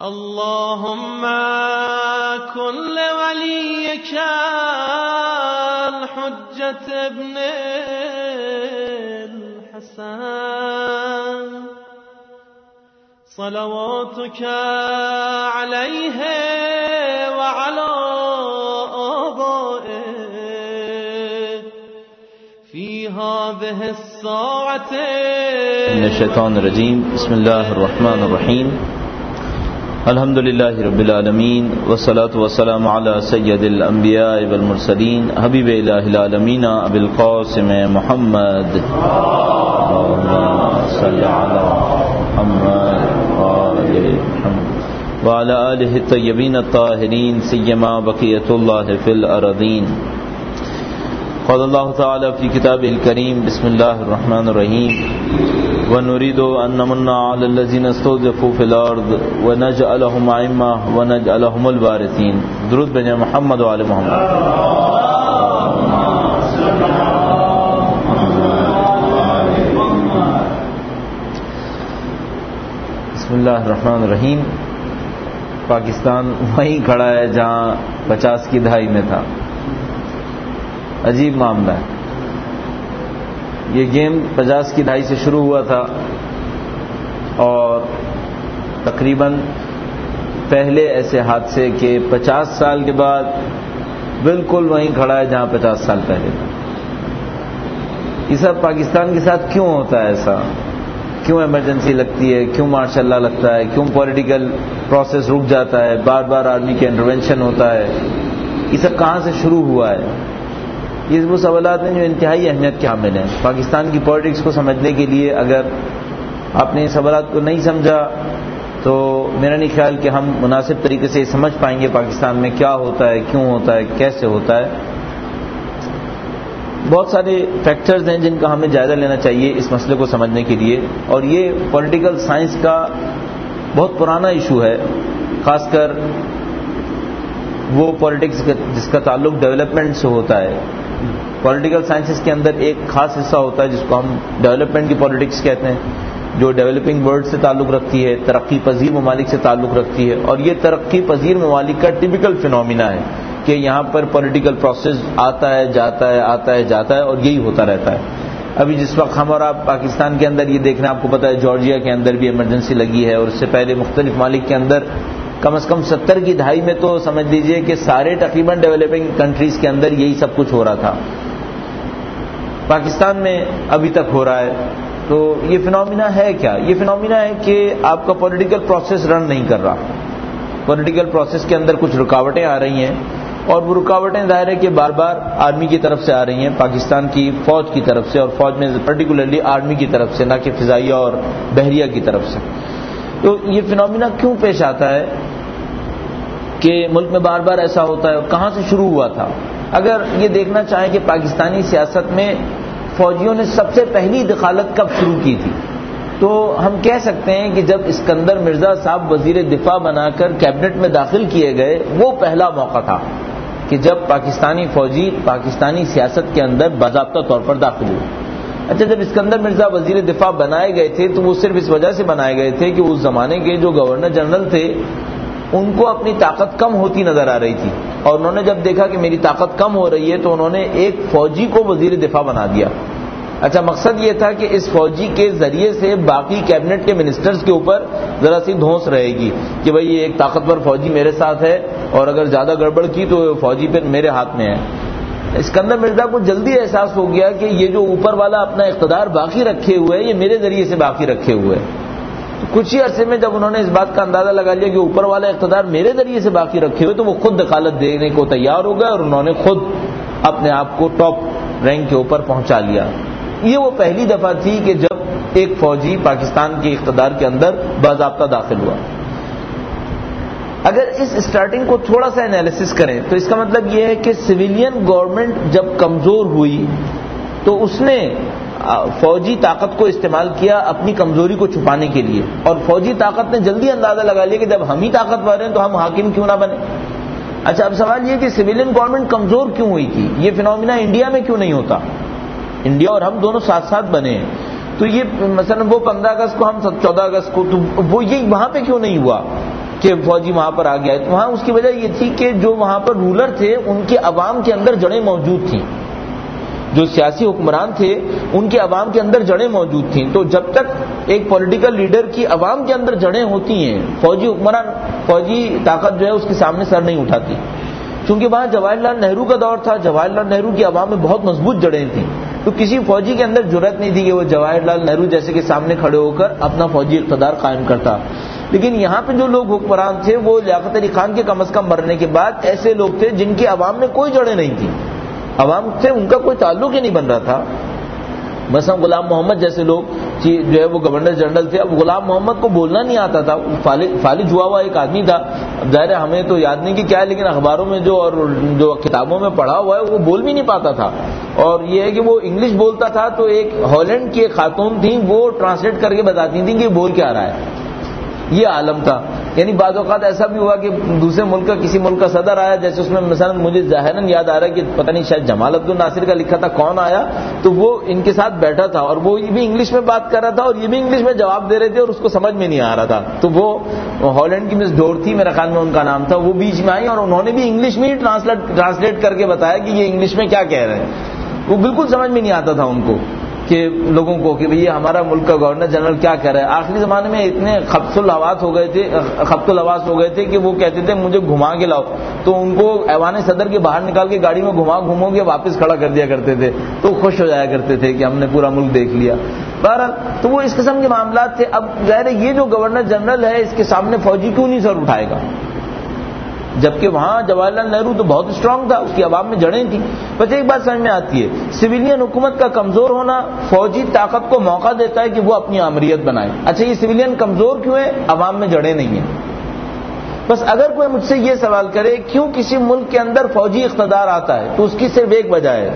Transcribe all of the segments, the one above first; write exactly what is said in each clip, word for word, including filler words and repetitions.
اللهم كن لوليك الحجة ابن الحسن صلواتك عليه وعلى آبائه في هذه الساعة من الشيطان الرجيم. بسم الله الرحمن الرحيم. الحمد لله رب العالمين والصلاة والسلام على سيد الأنبياء والمرسلين حبيب إله العالمين أبي القاسم محمد اللهم صل على محمد وآل محمد وعلى آله الطيبين الطاهرين سيما بقية الله في الأرضين. قال الله تعالى في كتابه الكريم بسم الله الرحمن الرحيم ونريد أن نمن على الذين استضعفوا في الأرض ونجعلهم أئمة ونجعلهم الوارثين. درود بن محمد وعلى محمد. بسم اللہ الرحمن الرحیم. پاکستان وہیں کھڑا ہے جہاں پچاس کی دہائی میں تھا. عجیب معاملہ ہے. یہ گیم پچاس کی دہائی سے شروع ہوا تھا اور تقریباً پہلے ایسے حادثے کہ پچاس سال کے بعد بالکل وہیں کھڑا ہے جہاں پچاس سال پہلے تھا. یہ سب پاکستان کے ساتھ کیوں ہوتا ہے ایسا؟ کیوں ایمرجنسی لگتی ہے؟ کیوں ماشاء اللہ لگتا ہے؟ کیوں پولیٹیکل پروسیس رک جاتا ہے؟ بار بار آرمی کے انٹروینشن ہوتا ہے؟ یہ سب کہاں سے شروع ہوا ہے؟ یہ وہ سوالات ہیں جو انتہائی اہمیت کے حامل ہیں. پاکستان کی پولیٹکس کو سمجھنے کے لیے اگر آپ نے ان سوالات کو نہیں سمجھا تو میرا نہیں خیال کہ ہم مناسب طریقے سے سمجھ پائیں گے پاکستان میں کیا ہوتا ہے، کیوں ہوتا ہے، کیسے ہوتا ہے. بہت سارے فیکٹرز ہیں جن کا ہمیں جائزہ لینا چاہیے اس مسئلے کو سمجھنے کے لیے، اور یہ پولیٹیکل سائنس کا بہت پرانا ایشو ہے. خاص کر وہ پولیٹکس جس کا تعلق ڈیولپمنٹ سے ہوتا ہے. پولیٹیکل سائنسز کے اندر ایک خاص حصہ ہوتا ہے جس کو ہم ڈیولپمنٹ کی پولیٹکس کہتے ہیں، جو ڈیولپنگ ورلڈ سے تعلق رکھتی ہے، ترقی پذیر ممالک سے تعلق رکھتی ہے. اور یہ ترقی پذیر ممالک کا ٹپیکل فینومینا ہے کہ یہاں پر پولیٹیکل پروسیس آتا ہے جاتا ہے آتا ہے جاتا ہے اور یہی ہوتا رہتا ہے. ابھی جس وقت ہم اور آپ پاکستان کے اندر یہ دیکھ رہے ہیں، آپ کو پتہ ہے جارجیا کے اندر بھی ایمرجنسی لگی ہے، اور اس سے پہلے مختلف ممالک کے اندر کم از کم ستر کی دہائی میں تو سمجھ لیجئے کہ سارے تقریباً ڈیولپنگ کنٹریز کے اندر یہی سب کچھ ہو رہا تھا. پاکستان میں ابھی تک ہو رہا ہے. تو یہ فینومینا ہے کیا؟ یہ فینومینا ہے کہ آپ کا پولیٹیکل پروسیس رن نہیں کر رہا. پولیٹیکل پروسیس کے اندر کچھ رکاوٹیں آ رہی ہیں، اور وہ رکاوٹیں ظاہر ہے کہ بار بار آرمی کی طرف سے آ رہی ہیں، پاکستان کی فوج کی طرف سے، اور فوج میں پرٹیکولرلی آرمی کی طرف سے، نہ کہ فضائیہ اور بحریہ کی طرف سے. تو یہ فینومینا کیوں پیش آتا ہے کہ ملک میں بار بار ایسا ہوتا ہے، اور کہاں سے شروع ہوا تھا؟ اگر یہ دیکھنا چاہیں کہ پاکستانی سیاست میں فوجیوں نے سب سے پہلی دخالت کب شروع کی تھی، تو ہم کہہ سکتے ہیں کہ جب اسکندر مرزا صاحب وزیر دفاع بنا کر کیبنٹ میں داخل کیے گئے، وہ پہلا موقع تھا کہ جب پاکستانی فوجی پاکستانی سیاست کے اندر باضابطہ طور پر داخل ہوئے. اچھا، جب اسکندر مرزا وزیر دفاع بنائے گئے تھے تو وہ صرف اس وجہ سے بنائے گئے تھے کہ اس زمانے کے جو گورنر جنرل تھے ان کو اپنی طاقت کم ہوتی نظر آ رہی تھی، اور انہوں نے جب دیکھا کہ میری طاقت کم ہو رہی ہے تو انہوں نے ایک فوجی کو وزیر دفاع بنا دیا. اچھا، مقصد یہ تھا کہ اس فوجی کے ذریعے سے باقی کیبنٹ کے منسٹرز کے اوپر ذرا سی دھونس رہے گی کہ بھئی یہ ایک طاقتور فوجی میرے ساتھ ہے، اور اگر زیادہ گڑبڑ کی تو فوجی پھر میرے ہاتھ میں ہے. اسکندر مرزا کو جلدی احساس ہو گیا کہ یہ جو اوپر والا اپنا اقتدار باقی رکھے ہوئے ہے، یہ میرے ذریعے سے باقی رکھے ہوئے ہے. کچھ ہی عرصے میں جب انہوں نے اس بات کا اندازہ لگا لیا کہ اوپر والا اقتدار میرے ذریعے سے باقی رکھے ہوئے، تو وہ خود دخالت دینے کو تیار ہو گئے، اور انہوں نے خود اپنے آپ کو ٹاپ رینک کے اوپر پہنچا لیا. یہ وہ پہلی دفعہ تھی کہ جب ایک فوجی پاکستان کے اقتدار کے اندر باضابطہ داخل ہوا. اگر اس اسٹارٹنگ کو تھوڑا سا انالیسس کریں تو اس کا مطلب یہ ہے کہ سویلین گورنمنٹ جب کمزور ہوئی تو اس نے فوجی طاقت کو استعمال کیا اپنی کمزوری کو چھپانے کے لیے، اور فوجی طاقت نے جلدی اندازہ لگا لیا کہ جب ہم ہی طاقتور ہیں تو ہم حاکم کیوں نہ بنے. اچھا، اب سوال یہ کہ سویلین گورنمنٹ کمزور کیوں ہوئی تھی؟ یہ فینومینا انڈیا میں کیوں نہیں ہوتا؟ انڈیا اور ہم دونوں ساتھ ساتھ بنے ہیں، تو یہ مثلا وہ پندرہ اگست کو، ہم چودہ اگست کو، تو وہ یہ وہاں پہ کیوں نہیں ہوا؟ کہ فوجی وہاں پر آ گیا ہے. وہاں اس کی وجہ یہ تھی کہ جو وہاں پر رولر تھے ان کے عوام کے اندر جڑیں موجود تھیں. جو سیاسی حکمران تھے ان کے عوام کے اندر جڑیں موجود تھیں. تو جب تک ایک پولیٹیکل لیڈر کی عوام کے اندر جڑیں ہوتی ہیں, فوجی حکمران فوجی طاقت جو ہے اس کے سامنے سر نہیں اٹھاتی. چونکہ وہاں جواہر لال نہرو کا دور تھا, جواہر لال نہرو کی عوام میں بہت مضبوط جڑیں تھیں, تو کسی فوجی کے اندر جرأت نہیں تھی کہ وہ جواہر لال نہرو جیسے کے سامنے کھڑے ہو کر اپنا فوجی اقتدار قائم کرتا. لیکن یہاں پہ جو لوگ حکمران تھے وہ لیاقت علی خان کے کم از کم مرنے کے بعد ایسے لوگ تھے جن کی عوام میں کوئی جڑیں نہیں تھیں, عوام سے ان کا کوئی تعلق ہی نہیں بن رہا تھا. مثلا غلام محمد جیسے لوگ جو ہے وہ گورنر جنرل تھے. اب غلام محمد کو بولنا نہیں آتا تھا, فالج ہوا ہوا ایک آدمی تھا. ظاہر ہے ہمیں تو یاد نہیں کہ کیا ہے, لیکن اخباروں میں جو اور جو کتابوں میں پڑھا ہوا ہے وہ بول بھی نہیں پاتا تھا. اور یہ ہے کہ وہ انگلش بولتا تھا تو ایک ہالینڈ کی ایک خاتون تھیں وہ ٹرانسلیٹ کر کے بتاتی تھیں کہ بول کیا رہا ہے. یہ عالم تھا. یعنی بعض اوقات ایسا بھی ہوا کہ دوسرے ملک کا کسی ملک کا صدر آیا, جیسے اس میں مثلا مجھے ظاہراً یاد آ رہا ہے کہ پتہ نہیں شاید جمال عبد الناصر کا لکھا تھا کون آیا, تو وہ ان کے ساتھ بیٹھا تھا اور وہ یہ بھی انگلش میں بات کر رہا تھا اور یہ بھی انگلش میں جواب دے رہے تھے اور اس کو سمجھ میں نہیں آ رہا تھا. تو وہ ہالینڈ کی مس ڈورتھی میرے خیال میں ان کا نام تھا, وہ بیچ میں آئی اور انہوں نے بھی انگلش میں ہی ٹرانسلیٹ ٹرانسلیٹ کر کے بتایا کہ یہ انگلش میں کیا کہہ رہے ہیں. وہ بالکل سمجھ میں نہیں آتا تھا ان کو کہ لوگوں کو کہ بھئی ہمارا ملک کا گورنر جنرل کیا کہہ رہا ہے. آخری زمانے میں اتنے خبط الحواس ہو گئے تھے خبط الحواس ہو گئے تھے کہ وہ کہتے تھے مجھے گھما کے لاؤ, تو ان کو ایوان صدر کے باہر نکال کے گاڑی میں گھما گھومو کے واپس کھڑا کر دیا کرتے تھے, تو خوش ہو جایا کرتے تھے کہ ہم نے پورا ملک دیکھ لیا. بہرحال تو وہ اس قسم کے معاملات تھے. اب ظاہر ہے یہ جو گورنر جنرل ہے اس کے سامنے فوجی کیوں نہیں سر اٹھائے گا, جبکہ وہاں جواہر لال نہرو تو بہت اسٹرانگ تھا, اس کی عوام میں جڑیں تھیں. بس ایک بات سمجھ میں آتی ہے, سویلین حکومت کا کمزور ہونا فوجی طاقت کو موقع دیتا ہے کہ وہ اپنی آمریت بنائے. اچھا یہ سویلین کمزور کیوں ہے, عوام میں جڑیں نہیں ہیں. بس اگر کوئی مجھ سے یہ سوال کرے کیوں کسی ملک کے اندر فوجی اقتدار آتا ہے, تو اس کی صرف ایک وجہ ہے,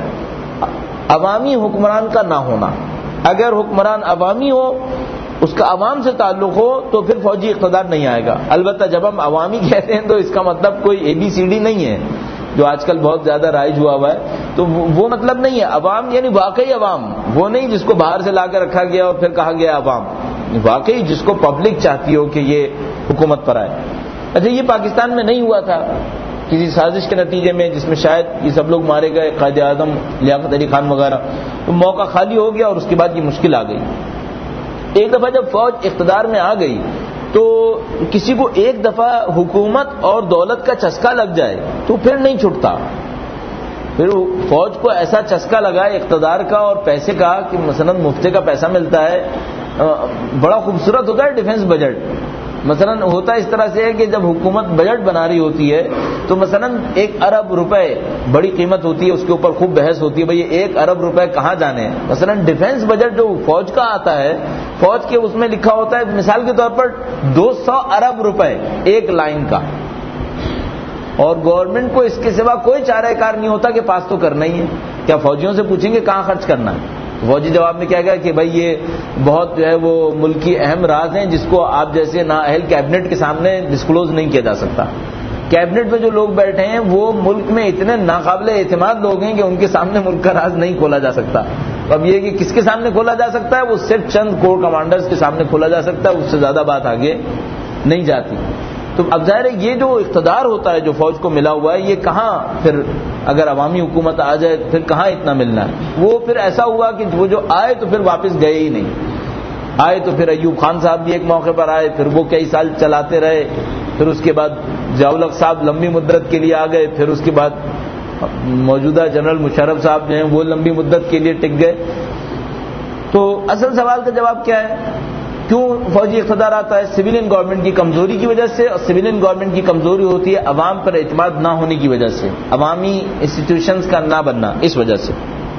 عوامی حکمران کا نہ ہونا. اگر حکمران عوامی ہو, اس کا عوام سے تعلق ہو, تو پھر فوجی اقتدار نہیں آئے گا. البتہ جب ہم عوامی کہتے ہیں تو اس کا مطلب کوئی اے بی سی ڈی نہیں ہے جو آج کل بہت زیادہ رائج ہوا ہوا ہے, تو وہ مطلب نہیں ہے. عوام یعنی واقعی عوام, وہ نہیں جس کو باہر سے لا کر رکھا گیا اور پھر کہا گیا عوام, واقعی جس کو پبلک چاہتی ہو کہ یہ حکومت پر آئے. اچھا یہ پاکستان میں نہیں ہوا تھا کسی سازش کے نتیجے میں جس میں شاید یہ سب لوگ مارے گئے, قائد اعظم لیاقت علی خان وغیرہ, تو موقع خالی ہو گیا اور اس کے بعد یہ مشکل آ گئی. ایک دفعہ جب فوج اقتدار میں آ گئی تو کسی کو ایک دفعہ حکومت اور دولت کا چسکا لگ جائے تو پھر نہیں چھٹتا. پھر فوج کو ایسا چسکا لگا اقتدار کا اور پیسے کا کہ مثلا مفتے کا پیسہ ملتا ہے, بڑا خوبصورت ہوتا ہے ڈیفنس بجٹ. مثلا ہوتا اس طرح سے ہے کہ جب حکومت بجٹ بنا رہی ہوتی ہے تو مثلا ایک ارب روپے بڑی قیمت ہوتی ہے, اس کے اوپر خوب بحث ہوتی ہے بھئی ایک ارب روپے کہاں جانے ہیں. مثلا ڈیفنس بجٹ جو فوج کا آتا ہے, فوج کے اس میں لکھا ہوتا ہے مثال کے طور پر دو سو ارب روپے ایک لائن کا, اور گورنمنٹ کو اس کے سوا کوئی چارہ کار نہیں ہوتا کہ پاس تو کرنا ہی ہے. کیا فوجیوں سے پوچھیں گے کہاں خرچ کرنا ہے, فوجی جواب میں کیا گیا کہ بھائی یہ بہت جو ہے وہ ملک کی اہم راز ہیں جس کو آپ جیسے نااہل کیبنٹ کے سامنے ڈسکلوز نہیں کیا جا سکتا. کیبنٹ میں جو لوگ بیٹھے ہیں وہ ملک میں اتنے ناقابل اعتماد لوگ ہیں کہ ان کے سامنے ملک کا راز نہیں کھولا جا سکتا. اب یہ کہ کس کے سامنے کھولا جا سکتا ہے, وہ صرف چند کور کمانڈرز کے سامنے کھولا جا سکتا ہے, اس سے زیادہ بات آگے نہیں جاتی. تو اب ظاہر ہے یہ جو اقتدار ہوتا ہے جو فوج کو ملا ہوا ہے, یہ کہاں پھر اگر عوامی حکومت آ جائے پھر کہاں اتنا ملنا ہے. وہ پھر ایسا ہوا کہ وہ جو آئے تو پھر واپس گئے ہی نہیں. آئے تو پھر ایوب خان صاحب بھی ایک موقع پر آئے, پھر وہ کئی سال چلاتے رہے, پھر اس کے بعد ضیاء-ال-حق صاحب لمبی مدت کے لیے آ گئے, پھر اس کے بعد موجودہ جنرل مشرف صاحب جو ہیں وہ لمبی مدت کے لیے ٹک گئے. تو اصل سوال کا جواب کیا ہے, کیوں فوجی اقتدار آتا ہے؟ سویلین گورنمنٹ کی کمزوری کی وجہ سے, اور سویلین گورنمنٹ کی کمزوری ہوتی ہے عوام پر اعتماد نہ ہونے کی وجہ سے, عوامی انسٹیٹیوشنز کا نہ بننا اس وجہ سے.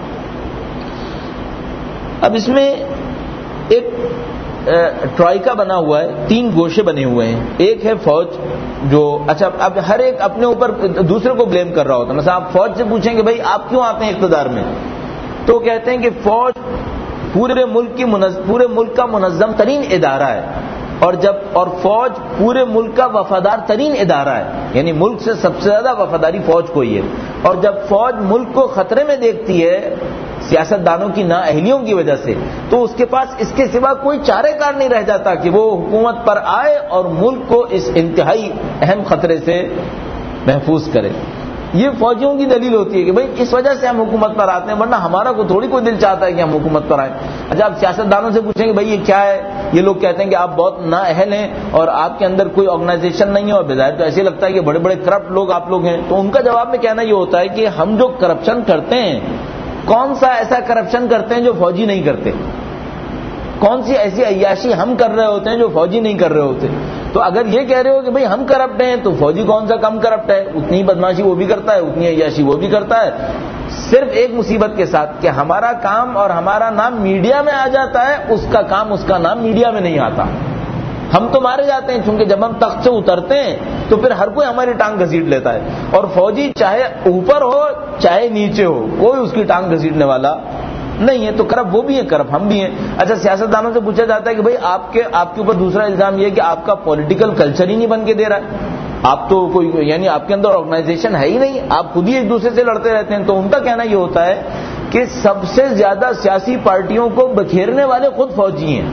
اب اس میں ایک ٹرائیکا بنا ہوا ہے, تین گوشے بنے ہوئے ہیں. ایک ہے فوج جو, اچھا اب ہر ایک اپنے اوپر دوسرے کو بلیم کر رہا ہوتا ہے. مثلا آپ فوج سے پوچھیں کہ بھائی آپ کیوں آتے ہیں اقتدار میں, تو کہتے ہیں کہ فوج پورے ملک کی پورے ملک کا منظم ترین ادارہ ہے, اور جب اور فوج پورے ملک کا وفادار ترین ادارہ ہے, یعنی ملک سے سب سے زیادہ وفاداری فوج کو ہی ہے. اور جب فوج ملک کو خطرے میں دیکھتی ہے, سیاستدانوں کی نااہلیوں کی وجہ سے، تو اس کے پاس اس کے سوا کوئی چارہ کار نہیں رہ جاتا کہ وہ حکومت پر آئے اور ملک کو اس انتہائی اہم خطرے سے محفوظ کرے۔ یہ فوجیوں کی دلیل ہوتی ہے کہ بھئی اس وجہ سے ہم حکومت پر آتے ہیں، ورنہ ہمارا کو تھوڑی کوئی دل چاہتا ہے کہ ہم حکومت پر آئیں۔ اچھا، آپ سیاستدانوں سے پوچھیں گے بھئی یہ کیا ہے، یہ لوگ کہتے ہیں کہ آپ بہت نااہل ہیں اور آپ کے اندر کوئی آرگنائزیشن نہیں ہے، اور بظاہر تو ایسے لگتا ہے کہ بڑے بڑے کرپٹ لوگ آپ لوگ ہیں۔ تو ان کا جواب میں کہنا یہ ہوتا ہے کہ ہم جو کرپشن کرتے ہیں، کون سا ایسا کرپشن کرتے ہیں جو فوجی نہیں کرتے؟ کون سی ایسی عیاشی ہم کر رہے ہوتے ہیں جو فوجی نہیں کر رہے ہوتے؟ تو اگر یہ کہہ رہے ہو کہ بھئی ہم کرپٹ ہیں تو فوجی کون سا کم کرپٹ ہے؟ اتنی بدماشی وہ بھی کرتا ہے، اتنی عیاشی وہ بھی کرتا ہے، صرف ایک مصیبت کے ساتھ کہ ہمارا کام اور ہمارا نام میڈیا میں آ جاتا ہے، اس کا کام اس کا نام میڈیا میں نہیں آتا۔ ہم تو مارے جاتے ہیں، چونکہ جب ہم تخت سے اترتے ہیں تو پھر ہر کوئی ہماری ٹانگ گھسیٹ لیتا ہے، اور فوجی چاہے اوپر ہو چاہے نیچے ہو، کوئی اس کی ٹانگ گھسیٹنے والا نہیں ہے۔ تو کرپ وہ بھی ہیں، کرپ ہم بھی ہیں۔ اچھا، سیاستدانوں سے پوچھا جاتا ہے کہ بھئی آپ کے آپ کے اوپر دوسرا الزام یہ ہے کہ آپ کا پولیٹیکل کلچر ہی نہیں بن کے دے رہا ہے، آپ تو کوئی یعنی آپ کے اندر آرگنائزیشن ہے ہی نہیں، آپ خود ہی ایک دوسرے سے لڑتے رہتے ہیں۔ تو ان کا کہنا یہ ہوتا ہے کہ سب سے زیادہ سیاسی پارٹیوں کو بکھیرنے والے خود فوجی ہیں،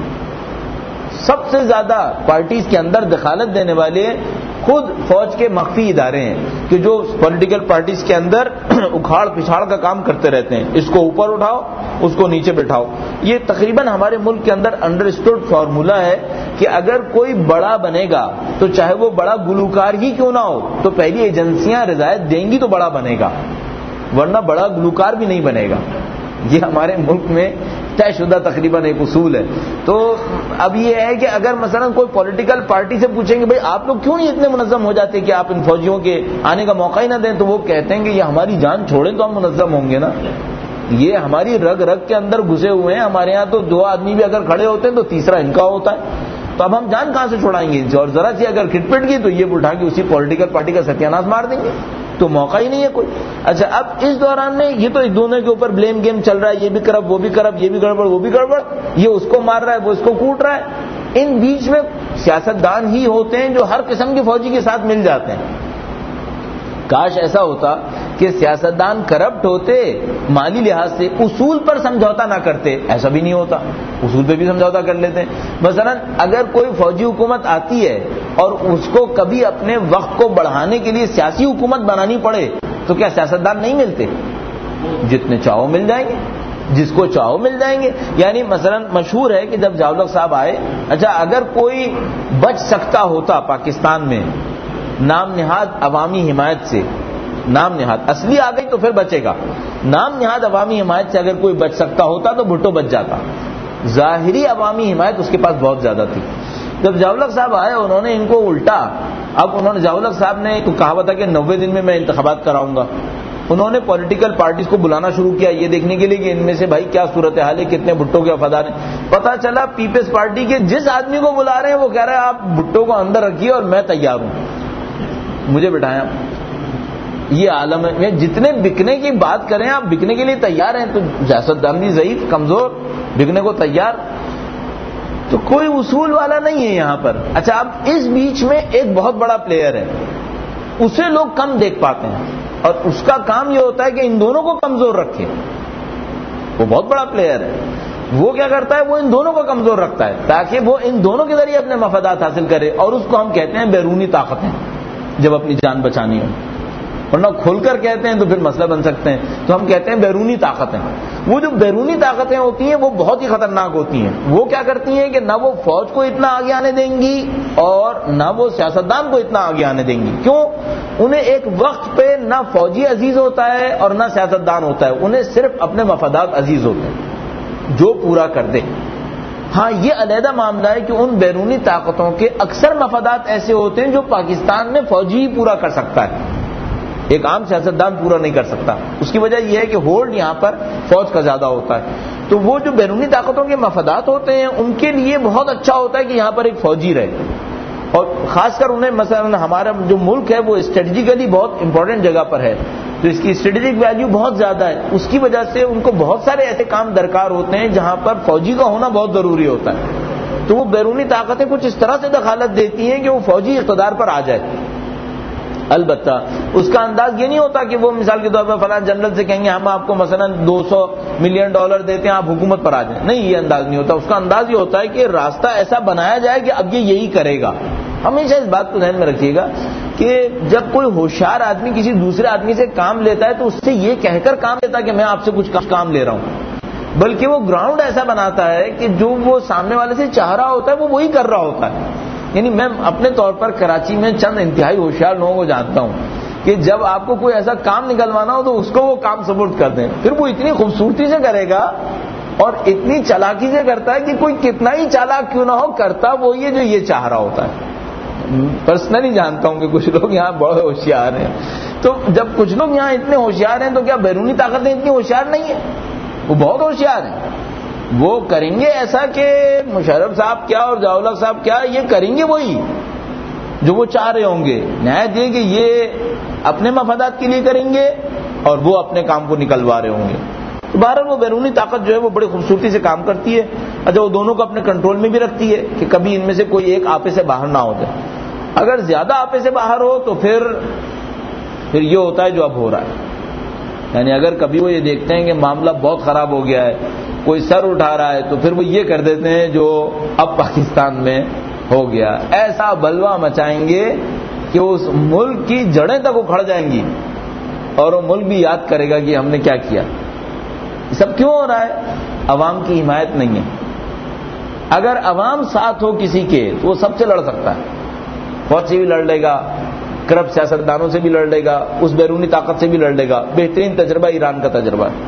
سب سے زیادہ پارٹیز کے اندر دخالت دینے والے خود فوج کے مخفی ادارے ہیں کہ جو پولیٹیکل پارٹیز کے اندر اکھاڑ پچھاڑ کا کام کرتے رہتے ہیں، اس کو اوپر اٹھاؤ اس کو نیچے بٹھاؤ۔ یہ تقریباً ہمارے ملک کے اندر انڈرسٹوڈ فارمولا ہے کہ اگر کوئی بڑا بنے گا تو چاہے وہ بڑا گلوکار ہی کیوں نہ ہو، تو پہلی ایجنسیاں رضایت دیں گی تو بڑا بنے گا، ورنہ بڑا گلوکار بھی نہیں بنے گا۔ یہ ہمارے ملک میں طے شدہ تقریباً ایک اصول ہے۔ تو اب یہ ہے کہ اگر مثلا کوئی پولیٹیکل پارٹی سے پوچھیں گے بھئی آپ لوگ کیوں نہیں اتنے منظم ہو جاتے کہ آپ ان فوجیوں کے آنے کا موقع ہی نہ دیں، تو وہ کہتے ہیں کہ یہ ہماری جان چھوڑیں تو ہم منظم ہوں گے نا، یہ ہماری رگ رگ کے اندر گھسے ہوئے ہیں، ہمارے ہاں تو دو آدمی بھی اگر کھڑے ہوتے ہیں تو تیسرا ان کا ہوتا ہے، تو اب ہم جان کہاں سے چھوڑائیں گے ان سے، اور ذرا سی اگر کھٹ پٹ کی تو یہ اٹھا کے اسی پولیٹیکل پارٹی کا ستیاناش مار دیں گے، تو موقع ہی نہیں ہے کوئی۔ اچھا، اب اس دوران میں یہ تو ایک دونوں کے اوپر بلیم گیم چل رہا ہے، یہ بھی کرپ وہ بھی کرپ، یہ بھی گڑبڑ وہ بھی گڑبڑ، یہ اس کو مار رہا ہے وہ اس کو کوٹ رہا ہے۔ ان بیچ میں سیاستدان ہی ہوتے ہیں جو ہر قسم کے فوجی کے ساتھ مل جاتے ہیں۔ کاش ایسا ہوتا کہ سیاستدان کرپٹ ہوتے، مالی لحاظ سے اصول پر سمجھوتا نہ کرتے، ایسا بھی نہیں ہوتا، اصول پہ بھی سمجھوتا کر لیتے ہیں۔ مثلا اگر کوئی فوجی حکومت آتی ہے اور اس کو کبھی اپنے وقت کو بڑھانے کے لیے سیاسی حکومت بنانی پڑے تو کیا سیاستدان نہیں ملتے؟ جتنے چاہو مل جائیں گے، جس کو چاہو مل جائیں گے۔ یعنی مثلا مشہور ہے کہ جب ضیاء الحق صاحب آئے، اچھا اگر کوئی بچ سکتا ہوتا پاکستان میں نام نہاد عوامی حمایت سے، نام نہاد اصلی آ گئی تو پھر بچے گا، نام نہاد عوامی حمایت سے اگر کوئی بچ سکتا ہوتا تو بھٹو بچ جاتا، ظاہری عوامی حمایت اس کے پاس بہت زیادہ تھی۔ جب ضیاء الحق صاحب آئے انہوں نے ان کو الٹا، اب انہوں نے ضیاء الحق صاحب نے ایک کہاوت ہے کہ نوے دن میں میں انتخابات کراؤں گا، انہوں نے پولیٹیکل پارٹیز کو بلانا شروع کیا یہ دیکھنے کے لیے کہ ان میں سے بھائی کیا صورتحال ہے، کتنے بھٹو کے وفادار ہیں۔ پتا چلا پیپلز پارٹی کے جس آدمی کو بلا رہے ہیں وہ کہہ رہے ہیں آپ بھٹو کو اندر رکھیے اور میں تیار ہوں، مجھے بٹھایا۔ یہ عالم ہے، جتنے بکنے کی بات کریں آپ بکنے کے لیے تیار ہیں، تو سیاستدان بھی ضعیف کمزور، بکنے کو تیار، تو کوئی اصول والا نہیں ہے یہاں پر۔ اچھا، اب اس بیچ میں ایک بہت بڑا پلیئر ہے، اسے لوگ کم دیکھ پاتے ہیں، اور اس کا کام یہ ہوتا ہے کہ ان دونوں کو کمزور رکھے۔ وہ بہت بڑا پلیئر ہے، وہ کیا کرتا ہے، وہ ان دونوں کو کمزور رکھتا ہے تاکہ وہ ان دونوں کے ذریعے اپنے مفادات حاصل کرے، اور اس کو ہم کہتے ہیں بیرونی طاقتیں، جب اپنی جان بچانی ہو، ورنہ کھول کر کہتے ہیں تو پھر مسئلہ بن سکتے ہیں، تو ہم کہتے ہیں بیرونی طاقتیں۔ وہ جو بیرونی طاقتیں ہوتی ہیں وہ بہت ہی خطرناک ہوتی ہیں۔ وہ کیا کرتی ہیں کہ نہ وہ فوج کو اتنا آگے آنے دیں گی اور نہ وہ سیاستدان کو اتنا آگے آنے دیں گی۔ کیوں؟ انہیں ایک وقت پہ نہ فوجی عزیز ہوتا ہے اور نہ سیاستدان ہوتا ہے، انہیں صرف اپنے مفادات عزیز ہوتے ہیں، جو پورا کر دے۔ ہاں، یہ علیحدہ معاملہ ہے کہ ان بیرونی طاقتوں کے اکثر مفادات ایسے ہوتے ہیں جو پاکستان میں فوجی ہی پورا کر سکتا ہے، ایک عام سیاستدان پورا نہیں کر سکتا۔ اس کی وجہ یہ ہے کہ ہولڈ یہاں پر فوج کا زیادہ ہوتا ہے، تو وہ جو بیرونی طاقتوں کے مفادات ہوتے ہیں ان کے لیے بہت اچھا ہوتا ہے کہ یہاں پر ایک فوجی رہے، اور خاص کر انہیں مثلا ہمارا جو ملک ہے وہ اسٹریٹجیکلی بہت امپورٹنٹ جگہ پر ہے، تو اس کی اسٹریٹجک ویلیو بہت زیادہ ہے، اس کی وجہ سے ان کو بہت سارے ایسے کام درکار ہوتے ہیں جہاں پر فوجی کا ہونا بہت ضروری ہوتا ہے، تو وہ بیرونی طاقتیں کچھ اس طرح سے دخالت دیتی ہیں کہ وہ فوجی اقتدار پر آ جائے۔ البتہ اس کا انداز یہ نہیں ہوتا کہ وہ مثال کے طور پر فلاں جنرل سے کہیں گے ہم آپ کو مثلا دو سو ملین ڈالر دیتے ہیں آپ حکومت پر آ جائیں. نہیں, یہ انداز نہیں ہوتا. اس کا انداز یہ ہوتا ہے کہ راستہ ایسا بنایا جائے کہ اب یہ یہی کرے گا. ہمیشہ اس بات کو ذہن میں رکھیے گا کہ جب کوئی ہوشیار آدمی کسی دوسرے آدمی سے کام لیتا ہے تو اس سے یہ کہہ کر کام لیتا ہے کہ میں آپ سے کچھ کام لے رہا ہوں, بلکہ وہ گراؤنڈ ایسا بناتا ہے کہ جو وہ سامنے والے سے چاہ رہا ہوتا ہے وہ وہی کر رہا ہوتا ہے. یعنی میں اپنے طور پر کراچی میں چند انتہائی ہوشیار لوگوں کو جانتا ہوں کہ جب آپ کو کوئی ایسا کام نکلوانا ہو تو اس کو وہ کام سپورٹ کر دیں, پھر وہ اتنی خوبصورتی سے کرے گا اور اتنی چالاکی سے کرتا ہے کہ کوئی کتنا ہی چالاک کیوں نہ ہو کرتا وہی ہے جو یہ چاہ رہا ہوتا ہے. پرسنلی جانتا ہوں کہ کچھ لوگ یہاں بڑے ہوشیار ہیں. تو جب کچھ لوگ یہاں اتنے ہوشیار ہیں تو کیا بیرونی طاقتیں اتنی ہوشیار نہیں ہیں؟ وہ بہت ہوشیار ہیں. وہ کریں گے ایسا کہ مشرف صاحب کیا اور ضیاء الحق صاحب کیا یہ کریں گے وہی جو وہ چاہ رہے ہوں گے. نہایت یہ کہ یہ اپنے مفادات کے لیے کریں گے اور وہ اپنے کام کو نکلوا رہے ہوں گے. بہرحال وہ بیرونی طاقت جو ہے وہ بڑی خوبصورتی سے کام کرتی ہے. اچھا, وہ دونوں کو اپنے کنٹرول میں بھی رکھتی ہے کہ کبھی ان میں سے کوئی ایک آپے سے باہر نہ ہو جائے. اگر زیادہ آپے سے باہر ہو تو پھر پھر یہ ہوتا ہے جو اب ہو رہا ہے. یعنی اگر کبھی وہ یہ دیکھتے ہیں کہ معاملہ بہت خراب ہو گیا ہے, کوئی سر اٹھا رہا ہے, تو پھر وہ یہ کر دیتے ہیں جو اب پاکستان میں ہو گیا. ایسا بلوا مچائیں گے کہ اس ملک کی جڑیں تک اکھڑ جائیں گی اور وہ ملک بھی یاد کرے گا کہ ہم نے کیا کیا. سب کیوں ہو رہا ہے؟ عوام کی حمایت نہیں ہے. اگر عوام ساتھ ہو کسی کے تو وہ سب سے لڑ سکتا ہے. فوج سے بھی لڑ لے گا, کرپٹ سیاستدانوں سے بھی لڑ لے گا, اس بیرونی طاقت سے بھی لڑ لے گا. بہترین تجربہ ایران کا تجربہ ہے.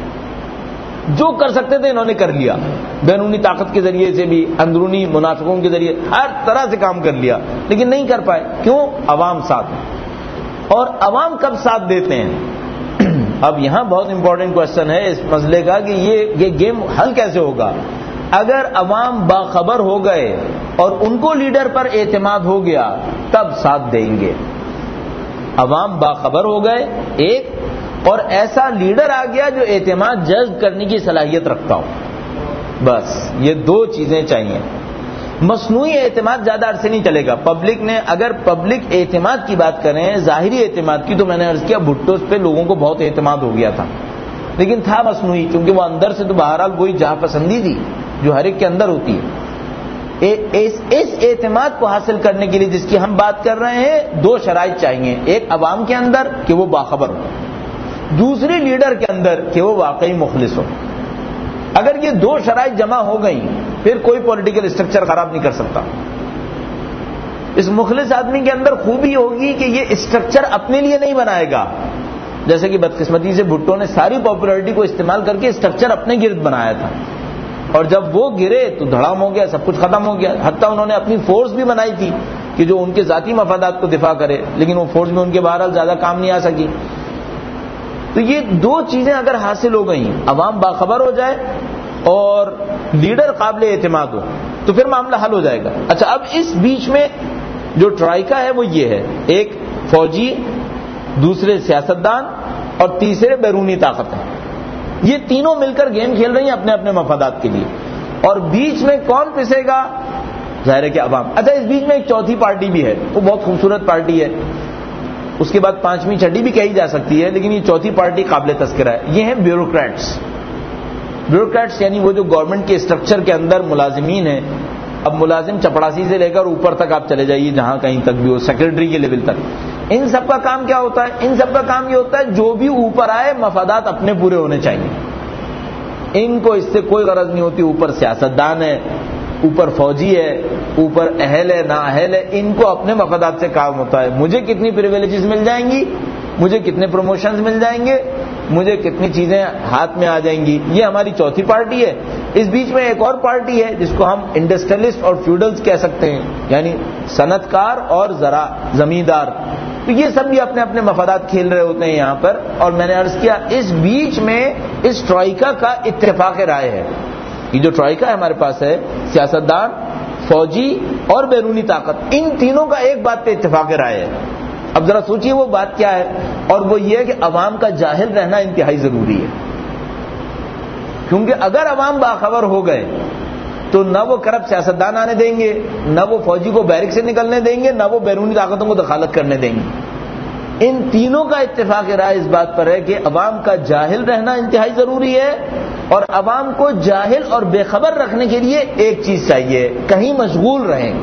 جو کر سکتے تھے انہوں نے کر لیا, بیرونی طاقت کے ذریعے سے بھی, اندرونی منافقوں کے ذریعے, ہر طرح سے کام کر لیا, لیکن نہیں کر پائے. کیوں؟ عوام ساتھ ہے. اور عوام کب ساتھ دیتے ہیں؟ اب یہاں بہت امپورٹنٹ کوشچن ہے اس مسئلے کا کہ یہ یہ گیم حل کیسے ہوگا. اگر عوام باخبر ہو گئے اور ان کو لیڈر پر اعتماد ہو گیا تب ساتھ دیں گے. عوام باخبر ہو گئے ایک, اور ایسا لیڈر آ گیا جو اعتماد جذب کرنے کی صلاحیت رکھتا ہو. بس یہ دو چیزیں چاہیے. مصنوعی اعتماد زیادہ عرصے نہیں چلے گا. پبلک نے اگر پبلک اعتماد کی بات کریں, ظاہری اعتماد کی, تو میں نے عرض کیا بھٹو پہ لوگوں کو بہت اعتماد ہو گیا تھا, لیکن تھا مصنوعی, کیونکہ وہ اندر سے تو بہرحال وہی جہاں پسندی تھی جو ہر ایک کے اندر ہوتی ہے. اس اعتماد کو حاصل کرنے کے لیے جس کی ہم بات کر رہے ہیں, دو شرائط چاہیے. ایک عوام کے اندر کہ وہ باخبر ہو, دوسری لیڈر کے اندر کہ وہ واقعی مخلص ہو. اگر یہ دو شرائط جمع ہو گئیں پھر کوئی پولیٹیکل اسٹرکچر خراب نہیں کر سکتا. اس مخلص آدمی کے اندر خوبی ہوگی کہ یہ اسٹرکچر اپنے لیے نہیں بنائے گا, جیسے کہ بدقسمتی سے بھٹو نے ساری پاپولرٹی کو استعمال کر کے اسٹرکچر اپنے گرد بنایا تھا, اور جب وہ گرے تو دھڑام ہو گیا, سب کچھ ختم ہو گیا. حتیٰ انہوں نے اپنی فورس بھی بنائی تھی کہ جو ان کے ذاتی مفادات کو دفاع کرے, لیکن وہ فورس میں ان کے بہرحال زیادہ کام نہیں آ سکی. تو یہ دو چیزیں اگر حاصل ہو گئیں, عوام باخبر ہو جائے اور لیڈر قابل اعتماد ہو, تو پھر معاملہ حل ہو جائے گا. اچھا, اب اس بیچ میں جو ٹرائیکا ہے وہ یہ ہے, ایک فوجی, دوسرے سیاستدان اور تیسرے بیرونی طاقتیں. یہ تینوں مل کر گیم کھیل رہی ہیں اپنے اپنے مفادات کے لیے, اور بیچ میں کون پسے گا؟ ظاہر ہے کہ عوام. اچھا, اس بیچ میں ایک چوتھی پارٹی بھی ہے, وہ بہت خوبصورت پارٹی ہے, اس کے بعد پانچویں چھٹی بھی کہی جا سکتی ہے, لیکن یہ چوتھی پارٹی قابل تذکرہ ہے. یہ ہیں بیوروکریٹس. بیوروکریٹس یعنی وہ جو گورنمنٹ کے اسٹرکچر کے اندر ملازمین ہیں. اب ملازم چپڑاسی سے لے کر اوپر تک آپ چلے جائیے, جہاں کہیں تک بھی ہو, سیکرٹری کے لیول تک. ان سب کا کام کیا ہوتا ہے؟ ان سب کا کام یہ ہوتا ہے جو بھی اوپر آئے مفادات اپنے پورے ہونے چاہیے. ان کو اس سے کوئی غرض نہیں ہوتی اوپر سیاستدان ہے, اوپر فوجی ہے, اوپر اہل ہے, نا اہل ہے, ان کو اپنے مفادات سے کام ہوتا ہے. مجھے کتنی پریویلیجز مل جائیں گی, مجھے کتنے پروموشنز مل جائیں گے, مجھے کتنی چیزیں ہاتھ میں آ جائیں گی. یہ ہماری چوتھی پارٹی ہے. اس بیچ میں ایک اور پارٹی ہے جس کو ہم انڈسٹریلسٹ اور فیوڈلز کہہ سکتے ہیں, یعنی صنعت کار اور زرا زمیندار. تو یہ سب بھی اپنے اپنے مفادات کھیل رہے ہوتے ہیں یہاں پر. اور میں نے عرض کیا اس بیچ میں اس ٹرائیکا کا اتفاق رائے ہے. یہ جو ٹرائیکا ہے ہمارے پاس ہے, سیاستدان, فوجی اور بیرونی طاقت, ان تینوں کا ایک بات پہ اتفاق رائے ہے. اب ذرا سوچئے وہ بات کیا ہے, اور وہ یہ ہے کہ عوام کا جاہل رہنا انتہائی ضروری ہے. کیونکہ اگر عوام باخبر ہو گئے تو نہ وہ کرپٹ سیاستدان آنے دیں گے, نہ وہ فوجی کو بیرک سے نکلنے دیں گے, نہ وہ بیرونی طاقتوں کو دخالت کرنے دیں گے. ان تینوں کا اتفاق رائے اس بات پر ہے کہ عوام کا جاہل رہنا انتہائی ضروری ہے، اور عوام کو جاہل اور بے خبر رکھنے کے لیے ایک چیز چاہیے، کہیں مشغول رہیں۔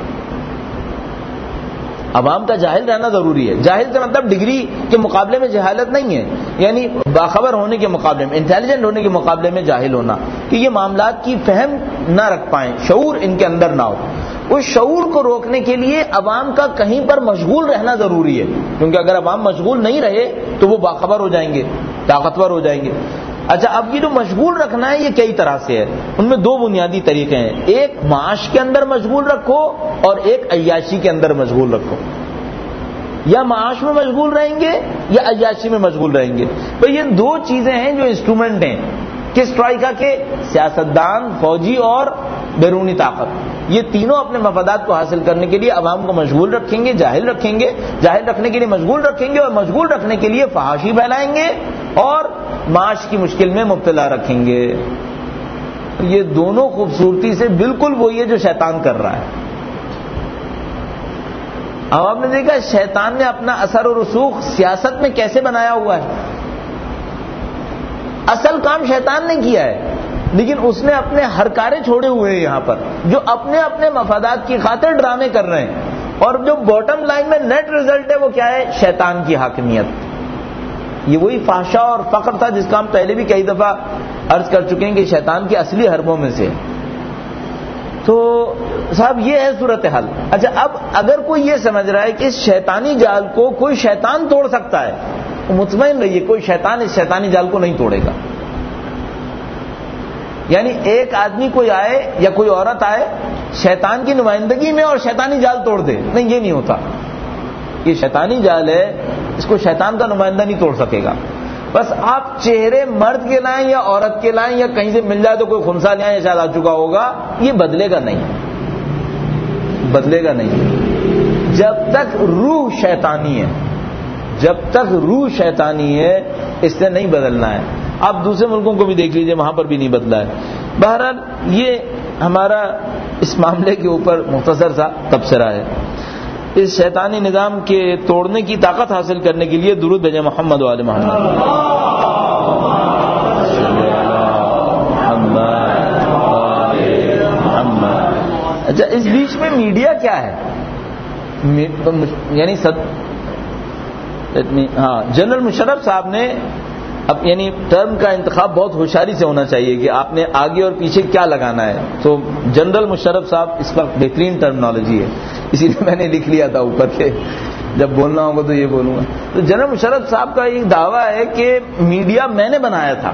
عوام کا جاہل رہنا ضروری ہے۔ جاہل سے مطلب ڈگری کے مقابلے میں جہالت نہیں ہے، یعنی باخبر ہونے کے مقابلے میں، انٹیلیجنٹ ہونے کے مقابلے میں جاہل ہونا، کہ یہ معاملات کی فہم نہ رکھ پائیں، شعور ان کے اندر نہ ہو۔ اس شعور کو روکنے کے لیے عوام کا کہیں پر مشغول رہنا ضروری ہے، کیونکہ اگر عوام مشغول نہیں رہے تو وہ باخبر ہو جائیں گے، طاقتور ہو جائیں گے۔ اچھا، اب یہ جو مشغول رکھنا ہے یہ کئی طرح سے ہے، ان میں دو بنیادی طریقے ہیں، ایک معاش کے اندر مشغول رکھو اور ایک عیاشی کے اندر مشغول رکھو۔ یا معاش میں مشغول رہیں گے یا عیاشی میں مشغول رہیں گے۔ تو یہ دو چیزیں ہیں جو انسٹرومنٹ ہیں کس ٹرائکا کے؟ سیاستدان، فوجی اور بیرونی طاقت، یہ تینوں اپنے مفادات کو حاصل کرنے کے لیے عوام کو مشغول رکھیں گے، جاہل رکھیں گے، جاہل رکھنے کے لیے مشغول رکھیں گے، اور مشغول رکھنے کے لیے فحاشی پھیلائیں گے اور معاش کی مشکل میں مبتلا رکھیں گے۔ یہ دونوں خوبصورتی سے بالکل وہی ہے جو شیطان کر رہا ہے۔ اب آپ نے دیکھا شیطان نے اپنا اثر و رسوخ سیاست میں کیسے بنایا ہوا ہے۔ اصل کام شیطان نے کیا ہے، لیکن اس نے اپنے ہرکارے چھوڑے ہوئے ہیں یہاں پر، جو اپنے اپنے مفادات کی خاطر ڈرامے کر رہے ہیں، اور جو باٹم لائن میں نیٹ ریزلٹ ہے وہ کیا ہے؟ شیطان کی حاکمیت۔ یہ وہی فحشا اور فقر تھا جس کا ہم پہلے بھی کئی دفعہ عرض کر چکے ہیں کہ شیطان کی اصلی حربوں میں سے۔ تو صاحب یہ ہے صورتحال۔ اچھا، اب اگر کوئی یہ سمجھ رہا ہے کہ اس شیطانی جال کو کوئی شیطان توڑ سکتا ہے، تو مطمئن رہیے کوئی شیطان اس شیطانی جال کو نہیں توڑے گا۔ یعنی ایک آدمی کوئی آئے یا کوئی عورت آئے شیطان کی نمائندگی میں اور شیطانی جال توڑ دے، نہیں، یہ نہیں ہوتا۔ یہ شیطانی جال ہے، اس کو شیطان کا نمائندہ نہیں توڑ سکے گا۔ بس آپ چہرے مرد کے لائیں یا عورت کے لائیں، یا کہیں سے مل جائے تو کوئی خنثی لائیں یا شاید آ چکا ہوگا، یہ بدلے گا نہیں، بدلے گا نہیں۔ جب تک روح شیطانی ہے، جب تک روح شیطانی ہے، اس سے نہیں بدلنا ہے۔ آپ دوسرے ملکوں کو بھی دیکھ لیجئے، وہاں پر بھی نہیں بدلا ہے۔ بہرحال یہ ہمارا اس معاملے کے اوپر مختصر سا تبصرہ ہے۔ اس شیطانی نظام کے توڑنے کی طاقت حاصل کرنے کے لیے درود بھیجیں محمد و آل محمد۔ اچھا، اس بیچ میں میڈیا کیا ہے؟ یعنی ہاں جنرل مشرف صاحب نے اب یعنی ٹرم کا انتخاب بہت ہوشیاری سے ہونا چاہیے کہ آپ نے آگے اور پیچھے کیا لگانا ہے۔ تو جنرل مشرف صاحب اس وقت بہترین ٹرمنالوجی ہے، اسی لیے میں نے لکھ لیا تھا اوپر کے، جب بولنا ہوگا تو یہ بولوں گا۔ تو جنرل مشرف صاحب کا ایک دعویٰ ہے کہ میڈیا میں نے بنایا تھا،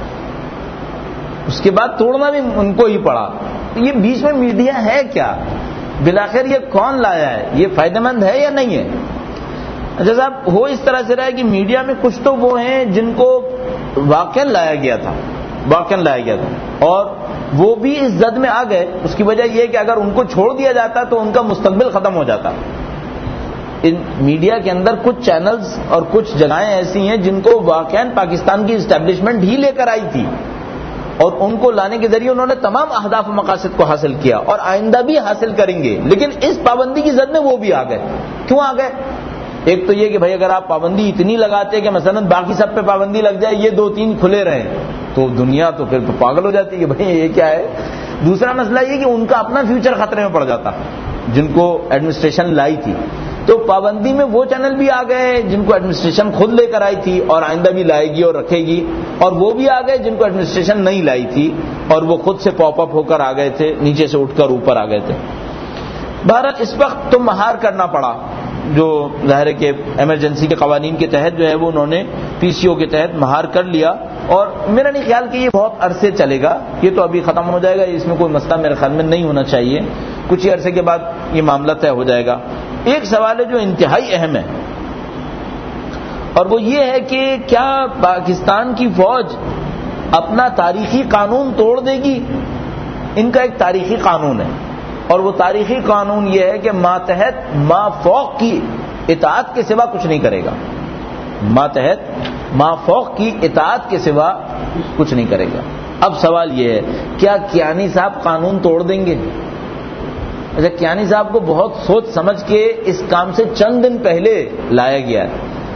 اس کے بعد توڑنا بھی ان کو ہی پڑا۔ یہ بیچ میں میڈیا ہے کیا؟ بالآخر یہ کون لایا ہے؟ یہ فائدہ مند ہے یا نہیں ہے؟ اچھا صاحب، ہو اس طرح سے رہا ہے کہ میڈیا میں کچھ تو وہ ہیں جن کو واقعا لایا گیا تھا، واقعا لایا گیا تھا، اور وہ بھی اس زد میں آ گئے۔ اس کی وجہ یہ ہے کہ اگر ان کو چھوڑ دیا جاتا تو ان کا مستقبل ختم ہو جاتا۔ ان میڈیا کے اندر کچھ چینلز اور کچھ جگہیں ایسی ہیں جن کو واقعا پاکستان کی اسٹیبلشمنٹ ہی لے کر آئی تھی، اور ان کو لانے کے ذریعے انہوں نے تمام اہداف و مقاصد کو حاصل کیا، اور آئندہ بھی حاصل کریں گے۔ لیکن اس پابندی کی زد میں وہ بھی آ گئے۔ کیوں آ گئے؟ ایک تو یہ کہ بھائی اگر آپ پابندی اتنی لگاتے کہ مثلا باقی سب پہ پابندی لگ جائے، یہ دو تین کھلے رہیں، تو دنیا تو پھر پاگل ہو جاتی ہے کہ بھائی یہ کیا ہے۔ دوسرا مسئلہ یہ کہ ان کا اپنا فیوچر خطرے میں پڑ جاتا جن کو ایڈمنسٹریشن لائی تھی۔ تو پابندی میں وہ چینل بھی آ گئے جن کو ایڈمنسٹریشن خود لے کر آئی تھی اور آئندہ بھی لائے گی اور رکھے گی، اور وہ بھی آ گئے جن کو ایڈمنسٹریشن نہیں لائی تھی اور وہ خود سے پاپ اپ ہو کر آ گئے تھے، نیچے سے اٹھ کر اوپر آ گئے تھے۔ بہرحال اس وقت تو مہار کرنا پڑا، جو ظاہر ہے کہ ایمرجنسی کے قوانین کے تحت جو ہے وہ انہوں نے پی سی او کے تحت مہار کر لیا، اور میرا نہیں خیال کہ یہ بہت عرصے چلے گا، یہ تو ابھی ختم ہو جائے گا، اس میں کوئی مسئلہ میرے خیال میں نہیں ہونا چاہیے، کچھ ہی عرصے کے بعد یہ معاملہ طے ہو جائے گا۔ ایک سوال ہے جو انتہائی اہم ہے، اور وہ یہ ہے کہ کیا پاکستان کی فوج اپنا تاریخی قانون توڑ دے گی؟ ان کا ایک تاریخی قانون ہے، اور وہ تاریخی قانون یہ ہے کہ ماتحت مافوق کی اطاعت کے سوا کچھ نہیں کرے گا، ماتحت مافوق کی اطاعت کے سوا کچھ نہیں کرے گا۔ اب سوال یہ ہے کیا کیانی صاحب قانون توڑ دیں گے؟ اچھا، کیانی صاحب کو بہت سوچ سمجھ کے اس کام سے چند دن پہلے لایا گیا ہے،